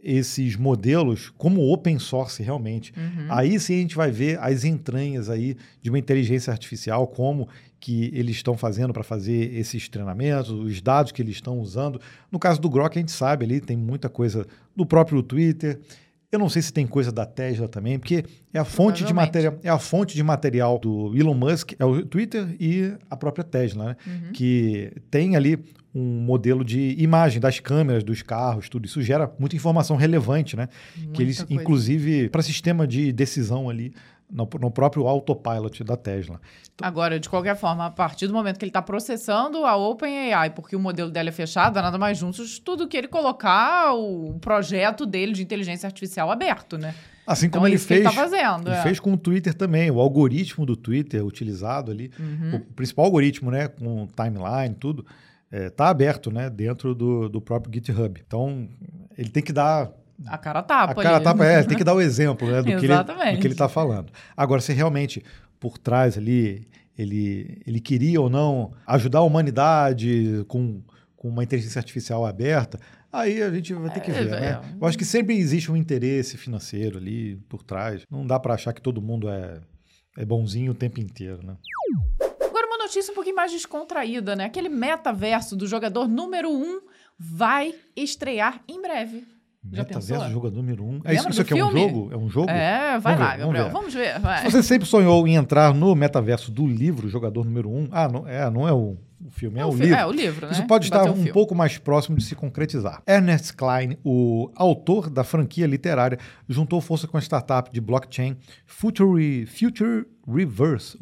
esses modelos como open source realmente. Aí sim a gente vai ver as entranhas aí de uma inteligência artificial, como que eles estão fazendo para fazer esses treinamentos, os dados que eles estão usando. No caso do Grok, a gente sabe ali, tem muita coisa do próprio Twitter. Eu não sei se tem coisa da Tesla também, porque é a fonte de material do Elon Musk, é o Twitter e a própria Tesla, né? Que tem ali um modelo de imagem das câmeras, dos carros, tudo isso gera muita informação relevante, né? Que eles, inclusive, para sistema de decisão ali, no próprio autopilot da Tesla. Agora, de qualquer forma, a partir do momento que ele está processando a OpenAI, porque o modelo dela é fechado, nada mais junto de tudo que ele colocar o projeto dele de inteligência artificial aberto, né? Assim como ele fez, que ele tá fazendo, ele fez com o Twitter também, o algoritmo do Twitter utilizado ali, o principal algoritmo, né, com timeline, tudo, tá aberto, né, dentro do próprio GitHub. Então, ele tem que dar a cara tapa. Tem que dar o exemplo, né, do que ele está falando. Agora, se realmente por trás ali ele queria ou não ajudar a humanidade com uma inteligência artificial aberta, aí a gente vai ter que ver, né? Eu acho que sempre existe um interesse financeiro ali por trás. Não dá para achar que todo mundo é bonzinho o tempo inteiro, né? Agora, uma notícia um pouquinho mais descontraída, né? Aquele metaverso do jogador número 1 vai estrear em breve. Metaverso, jogador número 1. Isso aqui é um jogo? É um jogo? Vai lá, Gabriel. Vamos ver. Vai. Se você sempre sonhou em entrar no metaverso do livro Jogador Número 1, não é o filme, é o livro. É o livro, né? Isso pode estar um pouco mais próximo de se concretizar. Ernest Cline, o autor da franquia literária, juntou força com a startup de blockchain Futureverse,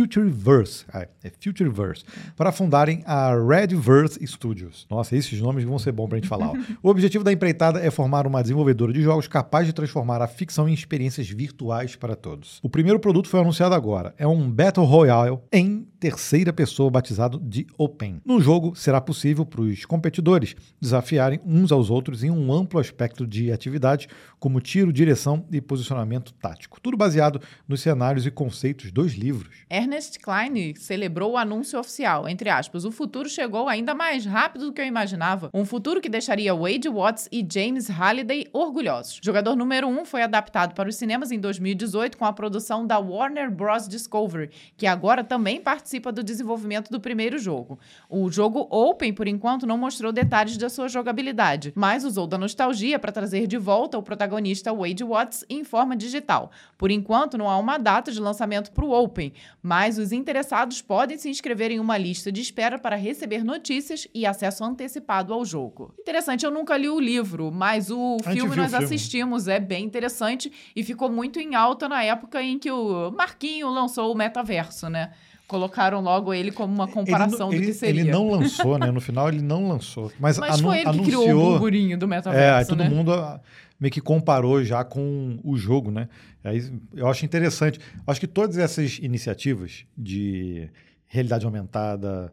para fundarem a Redverse Studios. Nossa, esses nomes vão ser bons pra gente falar. O objetivo da empreitada é formar uma desenvolvedora de jogos capaz de transformar a ficção em experiências virtuais para todos. O primeiro produto foi anunciado agora. É um Battle Royale em terceira pessoa batizado de Open. No jogo, será possível para os competidores desafiarem uns aos outros em um amplo espectro de atividades, como tiro, direção e posicionamento tático. Tudo baseado nos cenários e conceitos dos livros. Ernest Cline celebrou o anúncio oficial, entre aspas, o futuro chegou ainda mais rápido do que eu imaginava. Um futuro que deixaria Wade Watts e James Halliday orgulhosos. Jogador número 1 foi adaptado para os cinemas em 2018 com a produção da Warner Bros. Discovery, que agora também participa do desenvolvimento do primeiro jogo. O jogo Open, por enquanto, não mostrou detalhes da sua jogabilidade, mas usou da nostalgia para trazer de volta o protagonista Wade Watts em forma digital. Por enquanto, não há uma data de lançamento para o Open, mas os interessados podem se inscrever em uma lista de espera para receber notícias e acesso antecipado ao jogo. Interessante, eu nunca li o livro, mas o filme nós assistimos, é bem interessante e ficou muito em alta na época em que o Marquinho lançou o metaverso, né? Colocaram logo ele como uma comparação do que seria. Ele não lançou, né? No final ele não lançou. Mas foi ele que criou o burburinho do metaverso, todo mundo meio que comparou já com o jogo, né? Aí eu acho interessante. Acho que todas essas iniciativas de realidade aumentada,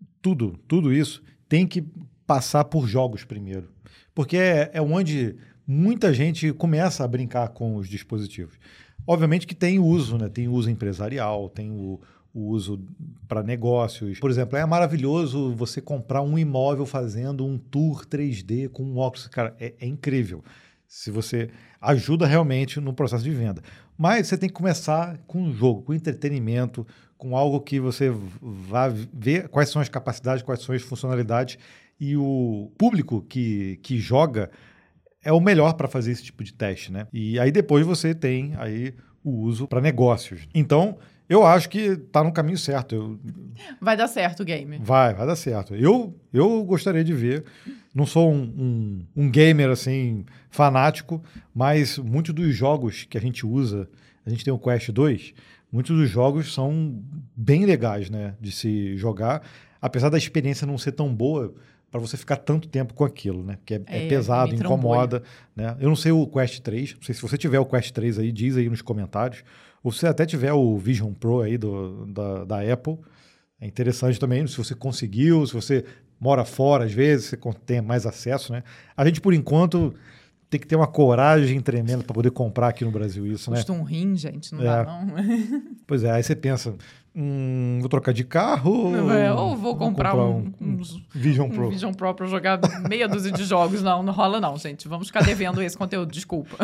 tudo isso tem que passar por jogos primeiro. Porque é onde muita gente começa a brincar com os dispositivos. Obviamente que tem uso, né? Tem uso empresarial, tem o uso para negócios. Por exemplo, é maravilhoso você comprar um imóvel fazendo um tour 3D com um óculos. Cara, é incrível. Se você ajuda realmente no processo de venda. Mas você tem que começar com um jogo, com entretenimento, com algo que você vá ver quais são as capacidades, quais são as funcionalidades. E o público que joga é o melhor para fazer esse tipo de teste, né? E aí depois você tem aí o uso para negócios. Então, eu acho que está no caminho certo. Vai dar certo o game. Vai dar certo. Eu gostaria de ver. Não sou um gamer assim fanático, mas muitos dos jogos que a gente usa, a gente tem o Quest 2, muitos dos jogos são bem legais, né, de se jogar, apesar da experiência não ser tão boa para você ficar tanto tempo com aquilo, né? Porque é pesado, incomoda, né? Eu não sei o Quest 3, não sei se você tiver o Quest 3 aí, diz aí nos comentários. Ou se você até tiver o Vision Pro aí da Apple, é interessante também, se você conseguiu, se você mora fora às vezes, você tem mais acesso, né? A gente, por enquanto, tem que ter uma coragem tremenda para poder comprar aqui no Brasil isso, né? Custa um rim, gente, não dá não. Pois é, aí você pensa, vou trocar de carro ou vou comprar um Vision Pro. Um Vision Pro pra jogar meia dúzia de jogos. Não rola não, gente. Vamos ficar devendo esse conteúdo, desculpa.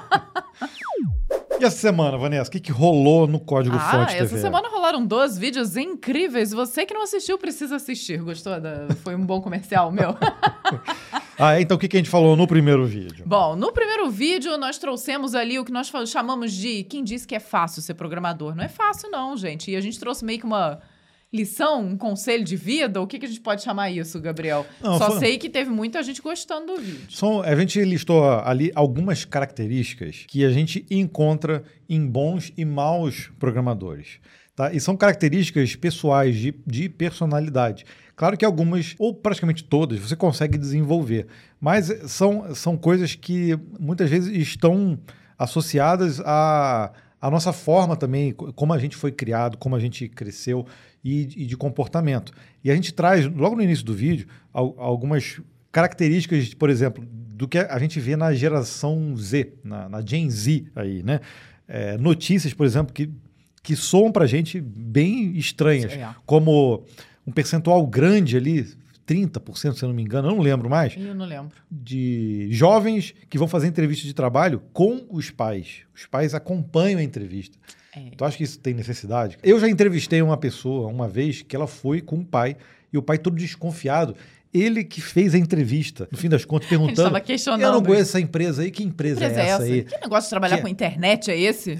E essa semana, Vanessa, o que rolou no Código Fonte TV? Essa semana rolaram 2 vídeos incríveis. Você que não assistiu, precisa assistir. Gostou? Foi um bom comercial, meu. Então o que a gente falou no primeiro vídeo? Bom, no primeiro vídeo nós trouxemos ali o que nós chamamos de quem disse que é fácil ser programador. Não é fácil não, gente. E a gente trouxe meio que uma lição, um conselho de vida. O que a gente pode chamar isso, Gabriel? Sei que teve muita gente gostando do vídeo. A gente listou ali algumas características que a gente encontra em bons e maus programadores. Tá? E são características pessoais de personalidade. Claro que algumas, ou praticamente todas, você consegue desenvolver. Mas são coisas que muitas vezes estão associadas à nossa forma também, como a gente foi criado, como a gente cresceu e de comportamento. E a gente traz, logo no início do vídeo, algumas características, por exemplo, do que a gente vê na geração Z, na Gen Z aí, né? Notícias, por exemplo, que soam pra gente bem estranhas, como um percentual grande ali, 30%, se eu não me engano, eu não lembro mais. Eu não lembro. De jovens que vão fazer entrevista de trabalho com os pais. Os pais acompanham a entrevista. Tu acha que isso tem necessidade? Eu já entrevistei uma pessoa uma vez que ela foi com o pai e o pai todo desconfiado. Ele que fez a entrevista, no fim das contas, perguntando... Ele estava questionando. Eu não conheço essa empresa aí, que empresa é essa aí? Que negócio de trabalhar com internet é esse?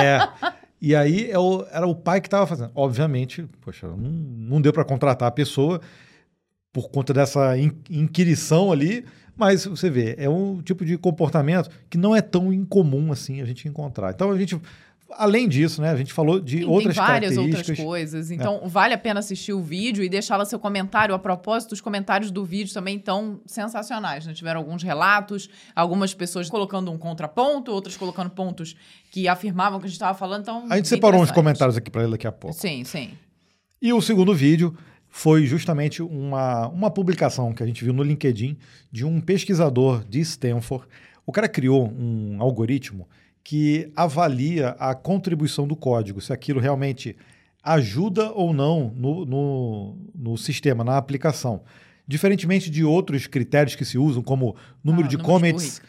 E aí era o pai que estava fazendo. Obviamente, poxa, não deu para contratar a pessoa por conta dessa inquirição ali, mas você vê, é um tipo de comportamento que não é tão incomum assim a gente encontrar. Então a gente, além disso, né, a gente falou de outras características. Tem várias outras coisas, então vale a pena assistir o vídeo e deixar lá seu comentário. A propósito, os comentários do vídeo também estão sensacionais, né? Tiveram alguns relatos, algumas pessoas colocando um contraponto, outras colocando pontos que afirmavam o que a gente estava falando, então a gente separou uns comentários aqui para ler daqui a pouco. Sim. E o segundo vídeo foi justamente uma publicação que a gente viu no LinkedIn de um pesquisador de Stanford. O cara criou um algoritmo que avalia a contribuição do código, se aquilo realmente ajuda ou não no sistema, na aplicação. Diferentemente de outros critérios que se usam, como número de commits,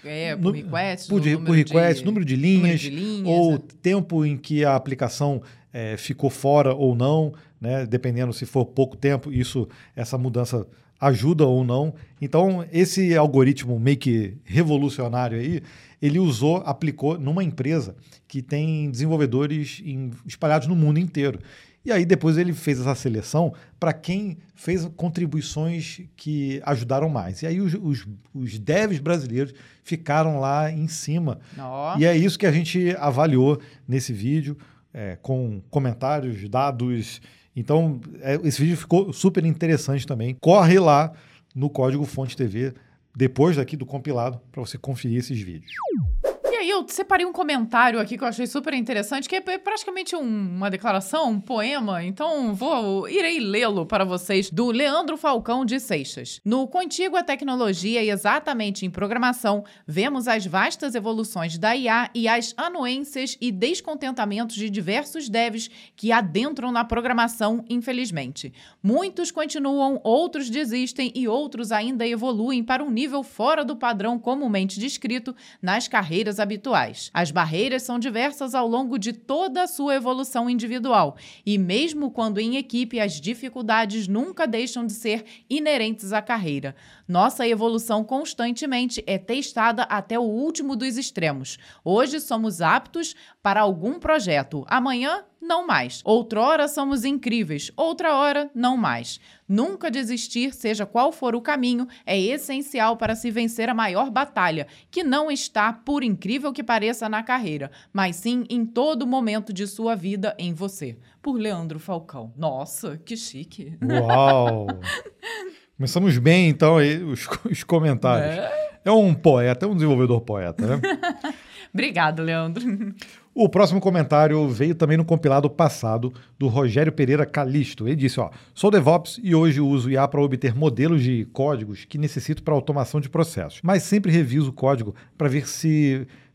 por request, número de linhas, ou tempo em que a aplicação ficou fora ou não, né? Dependendo se for pouco tempo, essa mudança ajuda ou não. Então, esse algoritmo meio que revolucionário aí, ele aplicou numa empresa que tem desenvolvedores espalhados no mundo inteiro. E aí depois ele fez essa seleção para quem fez contribuições que ajudaram mais. E aí os devs brasileiros ficaram lá em cima. E é isso que a gente avaliou nesse vídeo, com comentários, dados. Então, esse vídeo ficou super interessante também. Corre lá no Código Fonte TV, depois daqui do compilado, para você conferir esses vídeos. E aí eu separei um comentário aqui que eu achei super interessante, que é praticamente uma declaração, um poema, então irei lê-lo para vocês, do Leandro Falcão de Seixas. No Contigo a Tecnologia e exatamente em programação, vemos as vastas evoluções da IA e as anuências e descontentamentos de diversos devs que adentram na programação, infelizmente. Muitos continuam, outros desistem e outros ainda evoluem para um nível fora do padrão comumente descrito nas carreiras habituais. As barreiras são diversas ao longo de toda a sua evolução individual e mesmo quando em equipe, as dificuldades nunca deixam de ser inerentes à carreira. Nossa evolução constantemente é testada até o último dos extremos. Hoje somos aptos para algum projeto, amanhã não mais. Outrora somos incríveis, outra hora não mais. Nunca desistir, seja qual for o caminho, é essencial para se vencer a maior batalha, que não está, por incrível que pareça, na carreira, mas sim em todo momento de sua vida em você. Por Leandro Falcão. Nossa, que chique. Uau! Começamos bem, então, aí, os comentários. É um poeta, é um desenvolvedor poeta, né? Obrigado, Leandro. O próximo comentário veio também no compilado passado do Rogério Pereira Calisto. Ele disse, sou DevOps e hoje uso IA para obter modelos de códigos que necessito para automação de processos, mas sempre reviso o código para ver se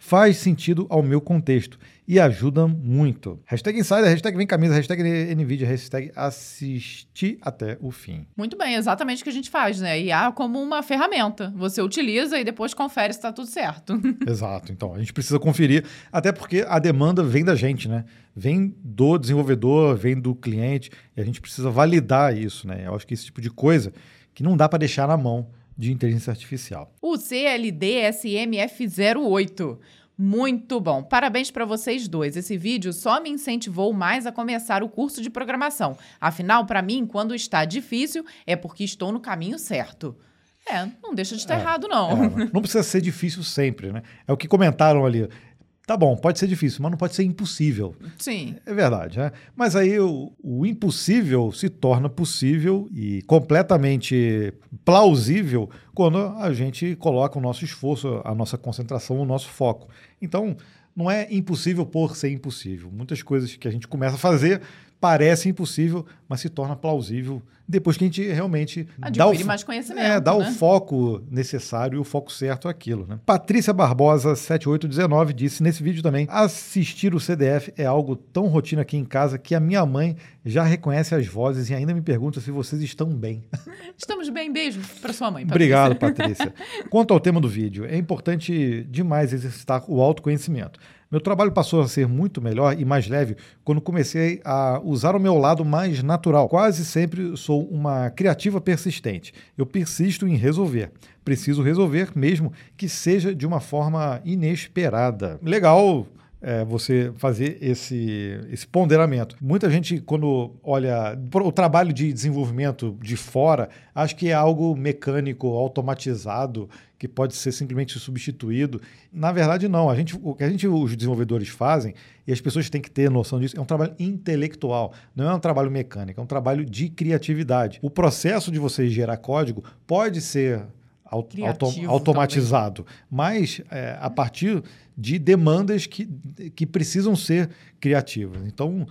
faz sentido ao meu contexto e ajuda muito. Hashtag Insider, hashtag Vem Camisa, hashtag NVIDIA, hashtag assistir até o fim. Muito bem, exatamente o que a gente faz, né? IA como uma ferramenta. Você utiliza e depois confere se está tudo certo. Exato. Então, a gente precisa conferir, até porque a demanda vem da gente, né? Vem do desenvolvedor, vem do cliente, e a gente precisa validar isso, né? Eu acho que esse tipo de coisa que não dá para deixar na mão de inteligência artificial. O CLD-SMF08. Muito bom. Parabéns para vocês dois. Esse vídeo só me incentivou mais a começar o curso de programação. Afinal, para mim, quando está difícil, é porque estou no caminho certo. Não deixa de estar errado, não. Não precisa ser difícil sempre, né? É o que comentaram ali. Tá bom, pode ser difícil, mas não pode ser impossível. Sim. É verdade, né? Mas aí o impossível se torna possível e completamente plausível quando a gente coloca o nosso esforço, a nossa concentração, o nosso foco. Então, não é impossível por ser impossível. Muitas coisas que a gente começa a fazer parece impossível, mas se torna plausível depois que a gente realmente adquire mais conhecimento, dá o foco necessário e o foco certo àquilo, né? Patrícia Barbosa, 7819, disse nesse vídeo também: assistir o CDF é algo tão rotina aqui em casa que a minha mãe já reconhece as vozes e ainda me pergunta se vocês estão bem. Estamos bem, beijo para sua mãe, Patrícia. Obrigado, Patrícia. Quanto ao tema do vídeo, é importante demais exercitar o autoconhecimento. Meu trabalho passou a ser muito melhor e mais leve quando comecei a usar o meu lado mais natural. Quase sempre sou uma criativa persistente. Eu persisto em resolver. Preciso resolver mesmo que seja de uma forma inesperada. Legal você fazer esse ponderamento. Muita gente, quando olha o trabalho de desenvolvimento de fora, acha que é algo mecânico, automatizado, que pode ser simplesmente substituído. Na verdade, não. O que os desenvolvedores fazem, e as pessoas têm que ter noção disso, é um trabalho intelectual, não é um trabalho mecânico, é um trabalho de criatividade. O processo de você gerar código pode ser automatizado, também. Mas a partir de demandas que precisam ser criativas. Então,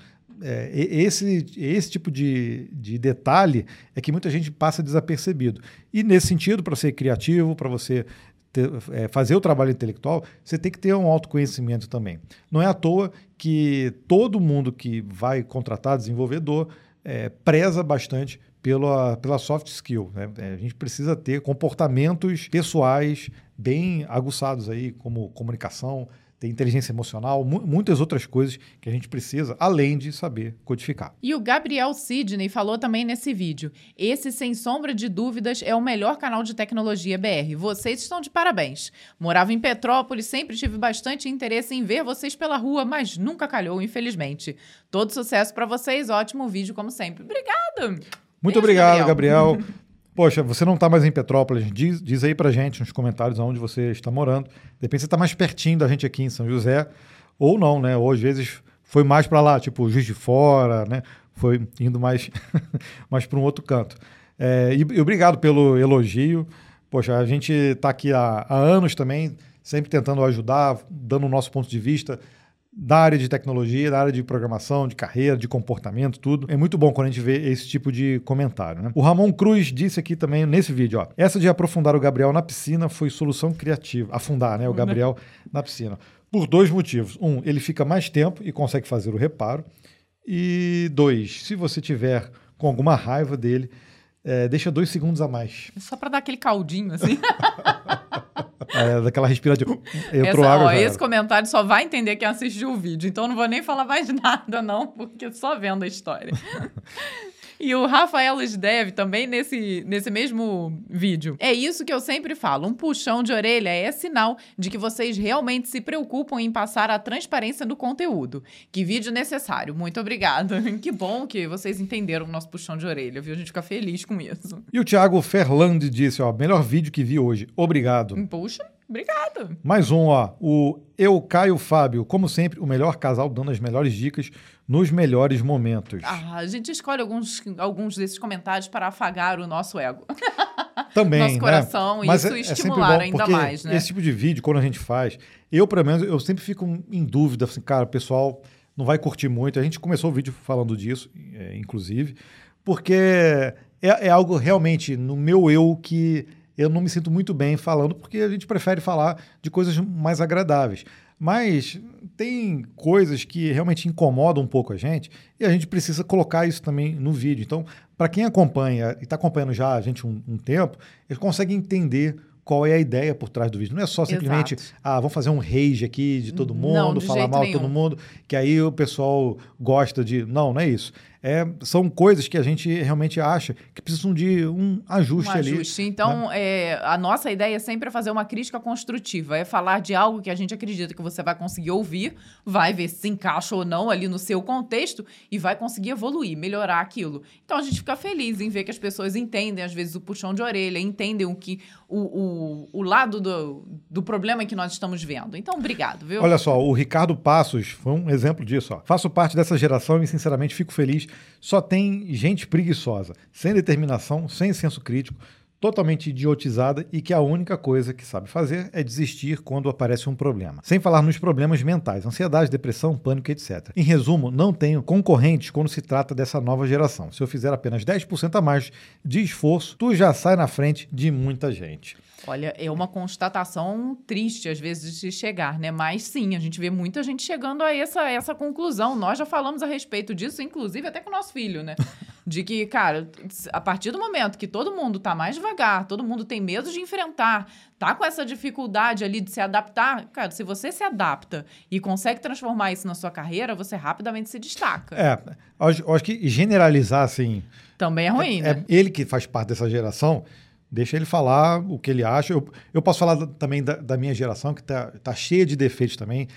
esse tipo de detalhe é que muita gente passa desapercebido. E nesse sentido, para ser criativo, para você fazer o trabalho intelectual, você tem que ter um autoconhecimento também. Não é à toa que todo mundo que vai contratar desenvolvedor preza bastante pela soft skill, né? A gente precisa ter comportamentos pessoais bem aguçados aí, como comunicação, ter inteligência emocional, muitas outras coisas que a gente precisa, além de saber codificar. E o Gabriel Sidney falou também nesse vídeo: esse, sem sombra de dúvidas, é o melhor canal de tecnologia BR. Vocês estão de parabéns. Morava em Petrópolis, sempre tive bastante interesse em ver vocês pela rua, mas nunca calhou, infelizmente. Todo sucesso para vocês, ótimo vídeo como sempre. Obrigada! Muito obrigado, Gabriel. Poxa, você não está mais em Petrópolis, diz aí pra gente nos comentários onde você está morando. De repente você está mais pertinho da gente aqui em São José, ou não, né? Ou às vezes foi mais para lá, tipo Juiz de Fora, né? Foi indo mais para um outro canto. E obrigado pelo elogio. Poxa, a gente está aqui há anos também, sempre tentando ajudar, dando o nosso ponto de vista da área de tecnologia, da área de programação, de carreira, de comportamento, tudo. É muito bom quando a gente vê esse tipo de comentário, né? O Ramon Cruz disse aqui também nesse vídeo, ó: essa de aprofundar o Gabriel na piscina foi solução criativa. Afundar, né, o Gabriel na piscina. Por 2 motivos. 1, ele fica mais tempo e consegue fazer o reparo. E 2, se você tiver com alguma raiva dele, deixa 2 segundos a mais. Só para dar aquele caldinho, assim. Daquela respiradinha. Esse comentário só vai entender quem assistiu o vídeo. Então não vou nem falar mais nada, não, porque só vendo a história. E o Rafael Sdev também nesse mesmo vídeo: é isso que eu sempre falo, um puxão de orelha é sinal de que vocês realmente se preocupam em passar a transparência do conteúdo. Que vídeo necessário, muito obrigada. Que bom que vocês entenderam o nosso puxão de orelha, viu? A gente fica feliz com isso. E o Thiago Ferland disse, ó: melhor vídeo que vi hoje, obrigado. Puxa, obrigado. Mais um, ó, o Caio Fábio, como sempre, o melhor casal dando as melhores dicas nos melhores momentos. A gente escolhe alguns desses comentários para afagar o nosso ego. Também, nosso coração, né? E mas isso estimular ainda mais, né? Esse tipo de vídeo, quando a gente faz, pelo menos, eu sempre fico em dúvida, assim, cara, o pessoal não vai curtir muito. A gente começou o vídeo falando disso, inclusive, porque é algo realmente no meu eu que eu não me sinto muito bem falando, porque a gente prefere falar de coisas mais agradáveis. Mas tem coisas que realmente incomodam um pouco a gente e a gente precisa colocar isso também no vídeo. Então, para quem acompanha e está acompanhando já a gente um tempo, eles conseguem entender qual é a ideia por trás do vídeo. Não é só simplesmente, vamos fazer um rage aqui de todo mundo, falar mal de todo mundo, que aí o pessoal gosta de... Não é isso. São coisas que a gente realmente acha que precisam de um ajuste ali. Então, né? A nossa ideia sempre é fazer uma crítica construtiva, é falar de algo que a gente acredita que você vai conseguir ouvir, vai ver se encaixa ou não ali no seu contexto e vai conseguir evoluir, melhorar aquilo. Então, a gente fica feliz em ver que as pessoas entendem, às vezes, o puxão de orelha, entendem o lado do problema que nós estamos vendo. Então, obrigado, viu? Olha só, o Ricardo Passos foi um exemplo disso. Faço parte dessa geração e, sinceramente, fico feliz. Só tem gente preguiçosa, sem determinação, sem senso crítico, totalmente idiotizada e que a única coisa que sabe fazer é desistir quando aparece um problema. Sem falar nos problemas mentais, ansiedade, depressão, pânico, etc. Em resumo, não tenho concorrentes quando se trata dessa nova geração. Se eu fizer apenas 10% a mais de esforço, tu já sai na frente de muita gente. Olha, é uma constatação triste, às vezes, de chegar, né? Mas, sim, a gente vê muita gente chegando a essa conclusão. Nós já falamos a respeito disso, inclusive até com o nosso filho, né? De que, cara, a partir do momento que todo mundo tá mais devagar, todo mundo tem medo de enfrentar, tá com essa dificuldade ali de se adaptar, cara, se você se adapta e consegue transformar isso na sua carreira, você rapidamente se destaca. Eu acho que generalizar, assim... Também é ruim, né? Ele que faz parte dessa geração... Deixa ele falar o que ele acha. Eu posso falar também da minha geração, que tá cheia de defeitos também.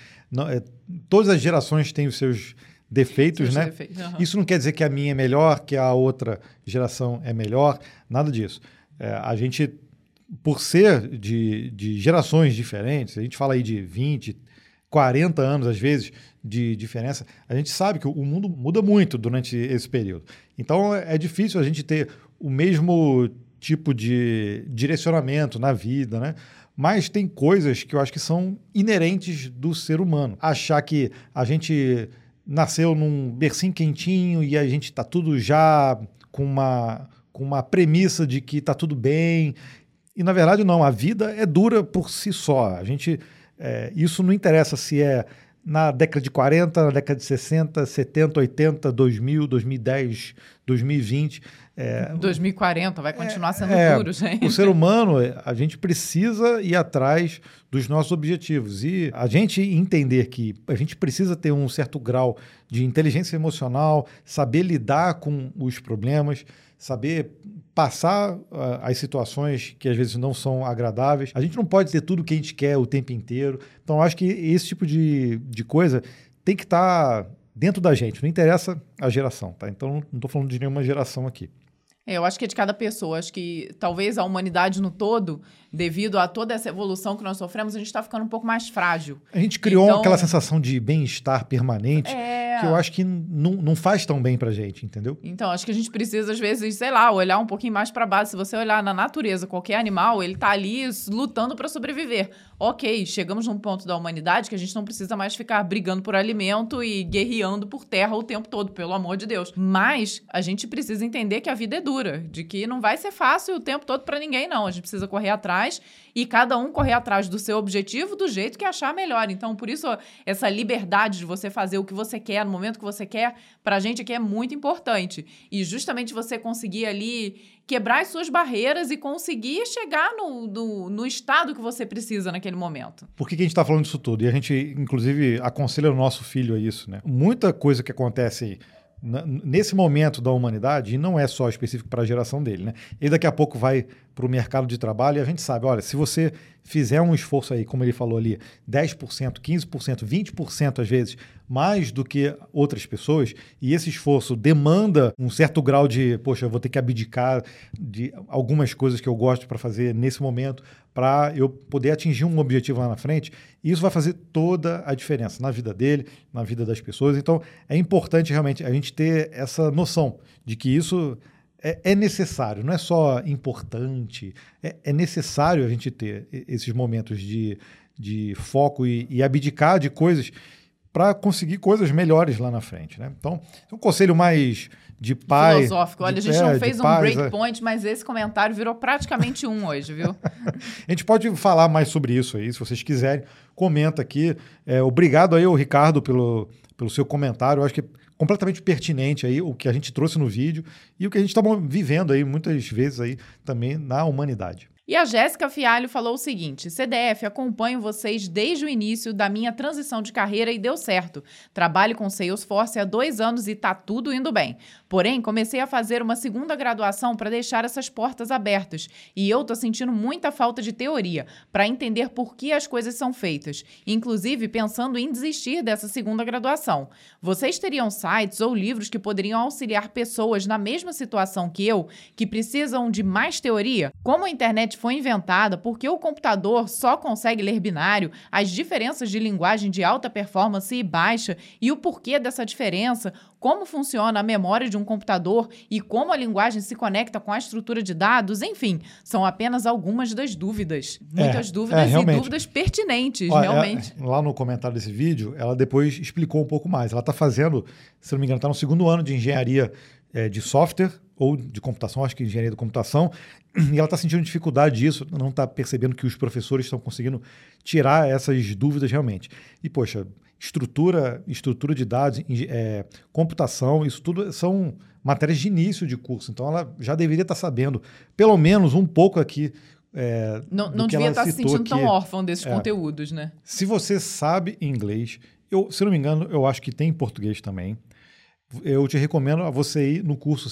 Todas as gerações têm os seus defeitos, né? Isso não quer dizer que a minha é melhor, que a outra geração é melhor, nada disso. A gente, por ser de gerações diferentes, a gente fala aí de 20, 40 anos, às vezes, de diferença, a gente sabe que o mundo muda muito durante esse período. Então, é difícil a gente ter o mesmo tipo de direcionamento na vida, né? Mas tem coisas que eu acho que são inerentes do ser humano. Achar que a gente nasceu num bercinho quentinho e a gente está tudo já com uma premissa de que está tudo bem. E, na verdade, não. A vida é dura por si só. Isso não interessa se é na década de 40, na década de 60, 70, 80, 2000, 2010, 2020... 2040 vai continuar sendo duro, gente. O ser humano, a gente precisa ir atrás dos nossos objetivos. E a gente entender que a gente precisa ter um certo grau de inteligência emocional, saber lidar com os problemas, saber passar as situações que às vezes não são agradáveis. A gente não pode ter tudo o que a gente quer o tempo inteiro. Então, acho que esse tipo de coisa tem que estar dentro da gente. Não interessa a geração, tá? Então, não estou falando de nenhuma geração aqui. Eu acho que é de cada pessoa. Acho que talvez a humanidade no todo, devido a toda essa evolução que nós sofremos, a gente está ficando um pouco mais frágil. A gente criou aquela sensação de bem-estar permanente que eu acho que não faz tão bem pra gente, entendeu? Então, acho que a gente precisa, às vezes, sei lá, olhar um pouquinho mais pra base. Se você olhar na natureza, qualquer animal, ele tá ali lutando pra sobreviver. Ok, chegamos num ponto da humanidade que a gente não precisa mais ficar brigando por alimento e guerreando por terra o tempo todo, pelo amor de Deus. Mas a gente precisa entender que a vida é dura, de que não vai ser fácil o tempo todo pra ninguém, não. A gente precisa correr atrás e cada um correr atrás do seu objetivo do jeito que achar melhor. Então, por isso, essa liberdade de você fazer o que você quer no momento que você quer, pra gente aqui é muito importante. E justamente você conseguir ali quebrar as suas barreiras e conseguir chegar no estado que você precisa naquele momento. Por que a gente está falando disso tudo? E a gente, inclusive, aconselha o nosso filho a isso, né? Muita coisa que acontece nesse momento da humanidade, e não é só específico para a geração dele, né? Ele daqui a pouco vai para o mercado de trabalho e a gente sabe, olha, se você fizer um esforço aí, como ele falou ali, 10%, 15%, 20% às vezes, mais do que outras pessoas, e esse esforço demanda um certo grau de, poxa, eu vou ter que abdicar de algumas coisas que eu gosto para fazer nesse momento, para eu poder atingir um objetivo lá na frente, e isso vai fazer toda a diferença na vida dele, na vida das pessoas. Então, é importante realmente a gente ter essa noção de que isso é necessário, não é só importante, é necessário a gente ter esses momentos de foco e abdicar de coisas para conseguir coisas melhores lá na frente, né? Então, um conselho mais de pai... Filosófico. Olha, a gente não fez um breakpoint, mas esse comentário virou praticamente um hoje, viu? A gente pode falar mais sobre isso aí, se vocês quiserem. Comenta aqui. Obrigado aí, Ricardo, pelo seu comentário. Eu acho que é completamente pertinente aí o que a gente trouxe no vídeo e o que a gente está vivendo aí muitas vezes aí também na humanidade. E a Jéssica Fialho falou o seguinte: CDF, acompanho vocês desde o início da minha transição de carreira e deu certo. Trabalho com Salesforce há 2 anos e tá tudo indo bem. Porém, comecei a fazer uma segunda graduação para deixar essas portas abertas. E eu tô sentindo muita falta de teoria para entender por que as coisas são feitas. Inclusive, pensando em desistir dessa segunda graduação. Vocês teriam sites ou livros que poderiam auxiliar pessoas na mesma situação que eu, que precisam de mais teoria? Como a internet foi inventada, porque o computador só consegue ler binário, as diferenças de linguagem de alta performance e baixa e o porquê dessa diferença, como funciona a memória de um computador e como a linguagem se conecta com a estrutura de dados, enfim, são apenas algumas das dúvidas. Muitas dúvidas e dúvidas pertinentes, realmente. Lá no comentário desse vídeo, ela depois explicou um pouco mais. Ela está fazendo, se não me engano, está no 2º ano de engenharia de software ou de computação, acho que engenharia da computação, e ela está sentindo dificuldade disso, não está percebendo que os professores estão conseguindo tirar essas dúvidas realmente. E, poxa, estrutura de dados, computação, isso tudo são matérias de início de curso, então ela já deveria estar sabendo, pelo menos um pouco aqui. Não devia estar se sentindo tão órfão desses conteúdos, né? Se você sabe inglês, se não me engano, eu acho que tem em português também, eu te recomendo a você ir no curso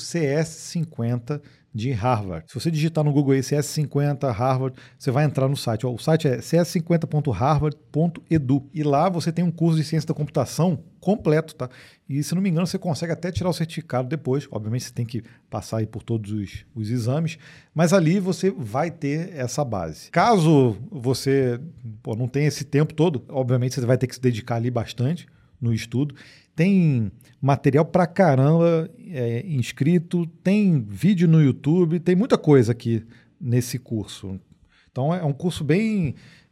CS50 de Harvard. Se você digitar no Google aí CS50 Harvard, você vai entrar no site. O site é cs50.harvard.edu. E lá você tem um curso de ciência da computação completo, tá? E se não me engano, você consegue até tirar o certificado depois. Obviamente, você tem que passar aí por todos os exames, mas ali você vai ter essa base. Caso você não tenha esse tempo todo, obviamente você vai ter que se dedicar ali bastante no estudo. Tem material pra caramba inscrito, tem vídeo no YouTube, tem muita coisa aqui nesse curso. Então é um curso bem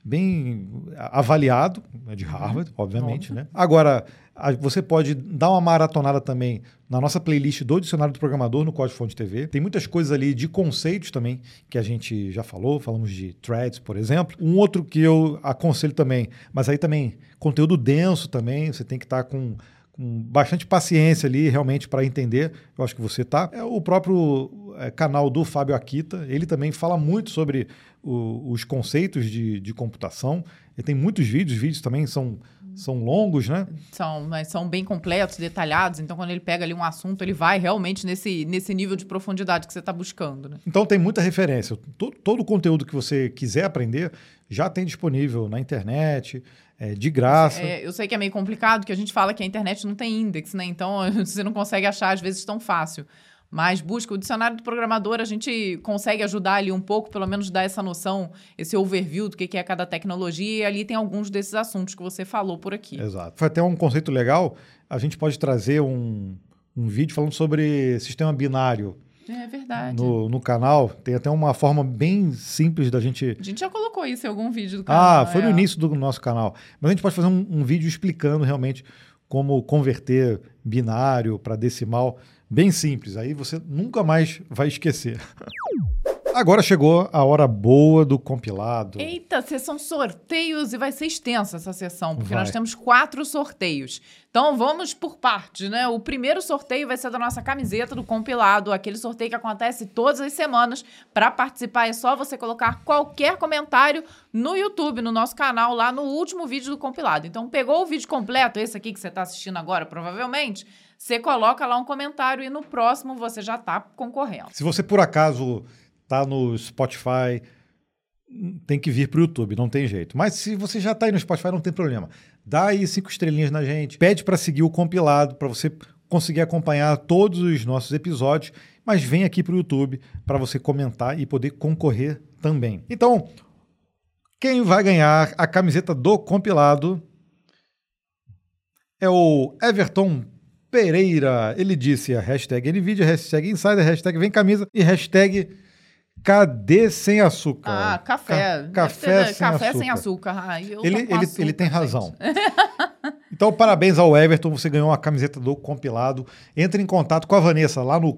avaliado, de Harvard, obviamente, né? Agora, você pode dar uma maratonada também na nossa playlist do Dicionário do Programador no Código Fonte TV. Tem muitas coisas ali de conceitos também que a gente já falamos de threads, por exemplo. Um outro que eu aconselho também, mas aí também conteúdo denso também, você tem que estar com bastante paciência ali realmente para entender, eu acho que você está. É o próprio canal do Fábio Akita, ele também fala muito sobre os conceitos de computação. Ele tem muitos vídeos, os vídeos também são longos, né? Mas são bem completos, detalhados, então quando ele pega ali um assunto, ele vai realmente nesse nível de profundidade que você está buscando, né? Então tem muita referência. Todo o conteúdo que você quiser aprender já tem disponível na internet, de graça. Eu sei que é meio complicado, que a gente fala que a internet não tem índex, né? Então você não consegue achar às vezes tão fácil. Mas busca o Dicionário do Programador, a gente consegue ajudar ali um pouco, pelo menos dar essa noção, esse overview do que é cada tecnologia, e ali tem alguns desses assuntos que você falou por aqui. Exato. Foi até um conceito legal, a gente pode trazer um vídeo falando sobre sistema binário. É verdade. No canal, tem até uma forma bem simples da gente... A gente já colocou isso em algum vídeo do canal. Foi no início do nosso canal. Mas a gente pode fazer um vídeo explicando realmente como converter binário para decimal, bem simples. Aí você nunca mais vai esquecer. Agora chegou a hora boa do compilado. Eita, sessão sorteios, e vai ser extensa essa sessão, porque nós temos 4 sorteios. Então vamos por partes, né? O primeiro sorteio vai ser da nossa camiseta do compilado, aquele sorteio que acontece todas as semanas. Para participar é só você colocar qualquer comentário no YouTube, no nosso canal, lá no último vídeo do compilado. Então pegou o vídeo completo, esse aqui que você está assistindo agora, provavelmente, você coloca lá um comentário e no próximo você já está concorrendo. Se você por acaso tá no Spotify, tem que vir para o YouTube, não tem jeito. Mas se você já está aí no Spotify, não tem problema. Dá aí 5 estrelinhas na gente, pede para seguir o compilado, para você conseguir acompanhar todos os nossos episódios, mas vem aqui para o YouTube para você comentar e poder concorrer também. Então, quem vai ganhar a camiseta do compilado é o Everton Pereira. Ele disse a hashtag NVIDIA, hashtag Insider, hashtag Vem Camisa e hashtag Cadê sem açúcar? Café. Café sem açúcar. Ele tem razão. Então, parabéns ao Everton, você ganhou uma camiseta do compilado. Entre em contato com a Vanessa lá no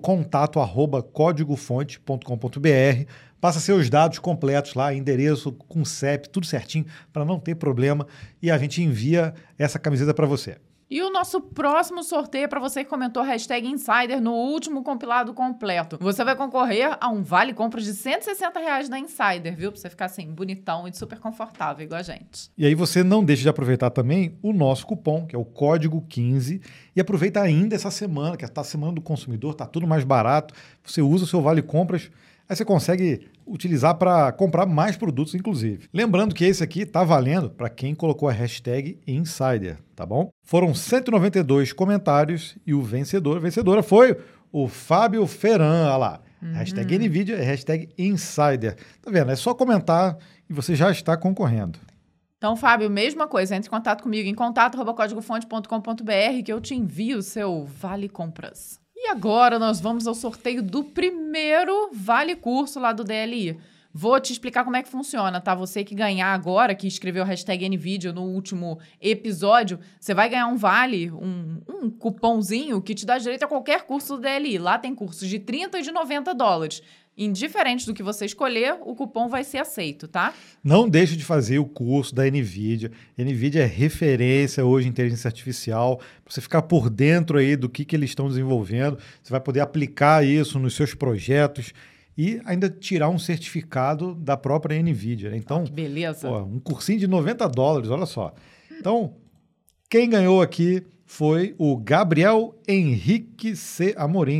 contato@códigofonte.com.br. Passa seus dados completos lá, endereço com CEP, tudo certinho, para não ter problema. E a gente envia essa camiseta para você. E o nosso próximo sorteio é para você que comentou #Insider no último compilado completo. Você vai concorrer a um vale compras de R$160 da Insider, viu? Pra você ficar assim, bonitão e super confortável, igual a gente. E aí você não deixa de aproveitar também o nosso cupom, que é o código 15, e aproveita ainda essa semana, que é a semana do consumidor, tá tudo mais barato. Você usa o seu vale compras, aí você consegue utilizar para comprar mais produtos, inclusive. Lembrando que esse aqui está valendo para quem colocou a #Insider, tá bom? Foram 192 comentários e a vencedora foi o Fábio Ferran, olha lá. #NVIDIA e #Insider. Tá vendo? É só comentar e você já está concorrendo. Então, Fábio, mesma coisa, entre em contato comigo em contato@códigofonte.com.br que eu te envio o seu Vale Compras. E agora nós vamos ao sorteio do primeiro Vale Curso lá do DLI. Vou te explicar como é que funciona, tá? Você que ganhar agora, que escreveu #NVIDIA no último episódio, você vai ganhar um vale, um cupomzinho que te dá direito a qualquer curso do DLI. Lá tem cursos de $30 e de $90. Indiferente do que você escolher, o cupom vai ser aceito, tá? Não deixe de fazer o curso da NVIDIA. NVIDIA é referência hoje em inteligência artificial. Para você ficar por dentro aí do que eles estão desenvolvendo, você vai poder aplicar isso nos seus projetos e ainda tirar um certificado da própria NVIDIA. Então, que beleza. Um cursinho de $90, olha só. Então, quem ganhou aqui foi o Gabriel Henrique C. Amorim,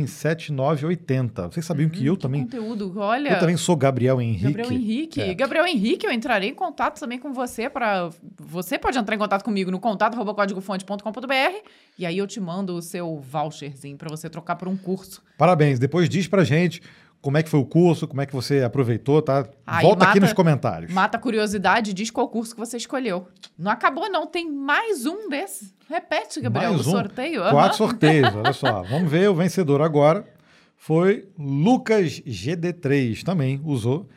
7980. Vocês sabiam que eu também... Conteúdo, olha... Eu também sou Gabriel Henrique. Gabriel Henrique. É. Gabriel Henrique, eu entrarei em contato também com você para... Você pode entrar em contato comigo no contato@códigofonte.com.br e aí eu te mando o seu voucherzinho para você trocar por um curso. Parabéns. Depois diz pra gente como é que foi o curso, como é que você aproveitou, tá? Volta aqui nos comentários. Mata a curiosidade e diz qual curso que você escolheu. Não acabou não, tem mais um desse. Repete, Gabriel, o sorteio. 4 sorteios, olha só. Vamos ver, o vencedor agora foi Lucas GD3, também usou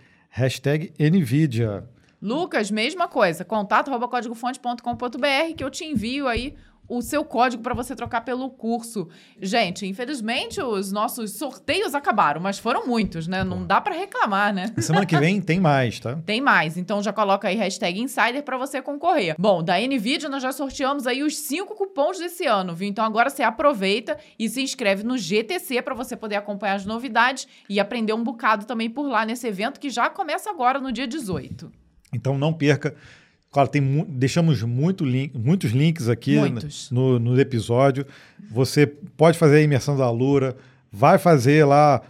#NVIDIA. Lucas, mesma coisa, contato@códigofonte.com.br que eu te envio aí o seu código para você trocar pelo curso. Gente, infelizmente os nossos sorteios acabaram, mas foram muitos, né? Não dá para reclamar, né? Semana que vem tem mais, tá? Tem mais, então já coloca aí #Insider para você concorrer. Bom, da NVIDIA nós já sorteamos aí os 5 cupons desse ano, viu? Então agora você aproveita e se inscreve no GTC para você poder acompanhar as novidades e aprender um bocado também por lá nesse evento que já começa agora no dia 18. Então não perca. Claro, deixamos muitos links aqui no episódio. Você pode fazer a imersão da Alura, vai fazer lá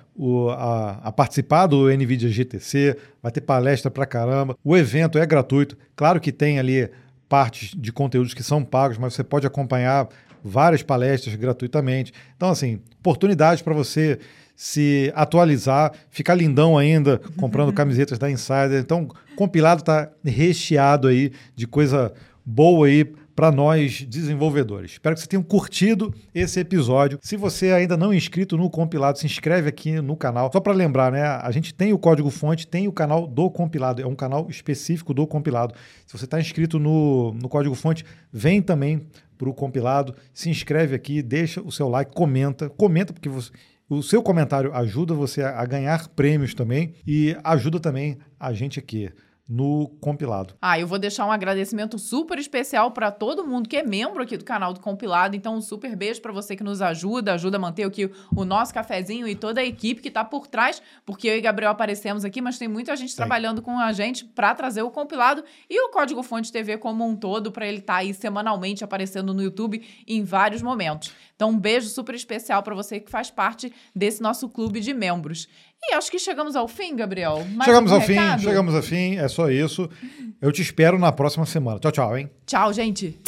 a participar do NVIDIA GTC, vai ter palestra pra caramba. O evento é gratuito. Claro que tem ali partes de conteúdos que são pagos, mas você pode acompanhar várias palestras gratuitamente. Então, assim, oportunidades para você se atualizar, ficar lindão ainda, comprando camisetas da Insider. Então, o compilado está recheado aí de coisa boa aí para nós desenvolvedores. Espero que você tenha curtido esse episódio. Se você ainda não é inscrito no compilado, se inscreve aqui no canal. Só para lembrar, né? A gente tem o código fonte, tem o canal do compilado. É um canal específico do compilado. Se você está inscrito no código fonte, vem também para o compilado. Se inscreve aqui, deixa o seu like, comenta porque o seu comentário ajuda você a ganhar prêmios também e ajuda também a gente aqui no compilado. Eu vou deixar um agradecimento super especial para todo mundo que é membro aqui do canal do compilado. Então, um super beijo para você que nos ajuda a manter aqui o nosso cafezinho e toda a equipe que está por trás, porque eu e Gabriel aparecemos aqui, mas tem muita gente trabalhando com a gente para trazer o compilado e o Código Fonte TV como um todo, para ele estar aí semanalmente aparecendo no YouTube em vários momentos. Então, um beijo super especial para você que faz parte desse nosso clube de membros. E acho que chegamos ao fim, Gabriel. Chegamos ao fim, é só isso. Eu te espero na próxima semana. Tchau, tchau, hein? Tchau, gente.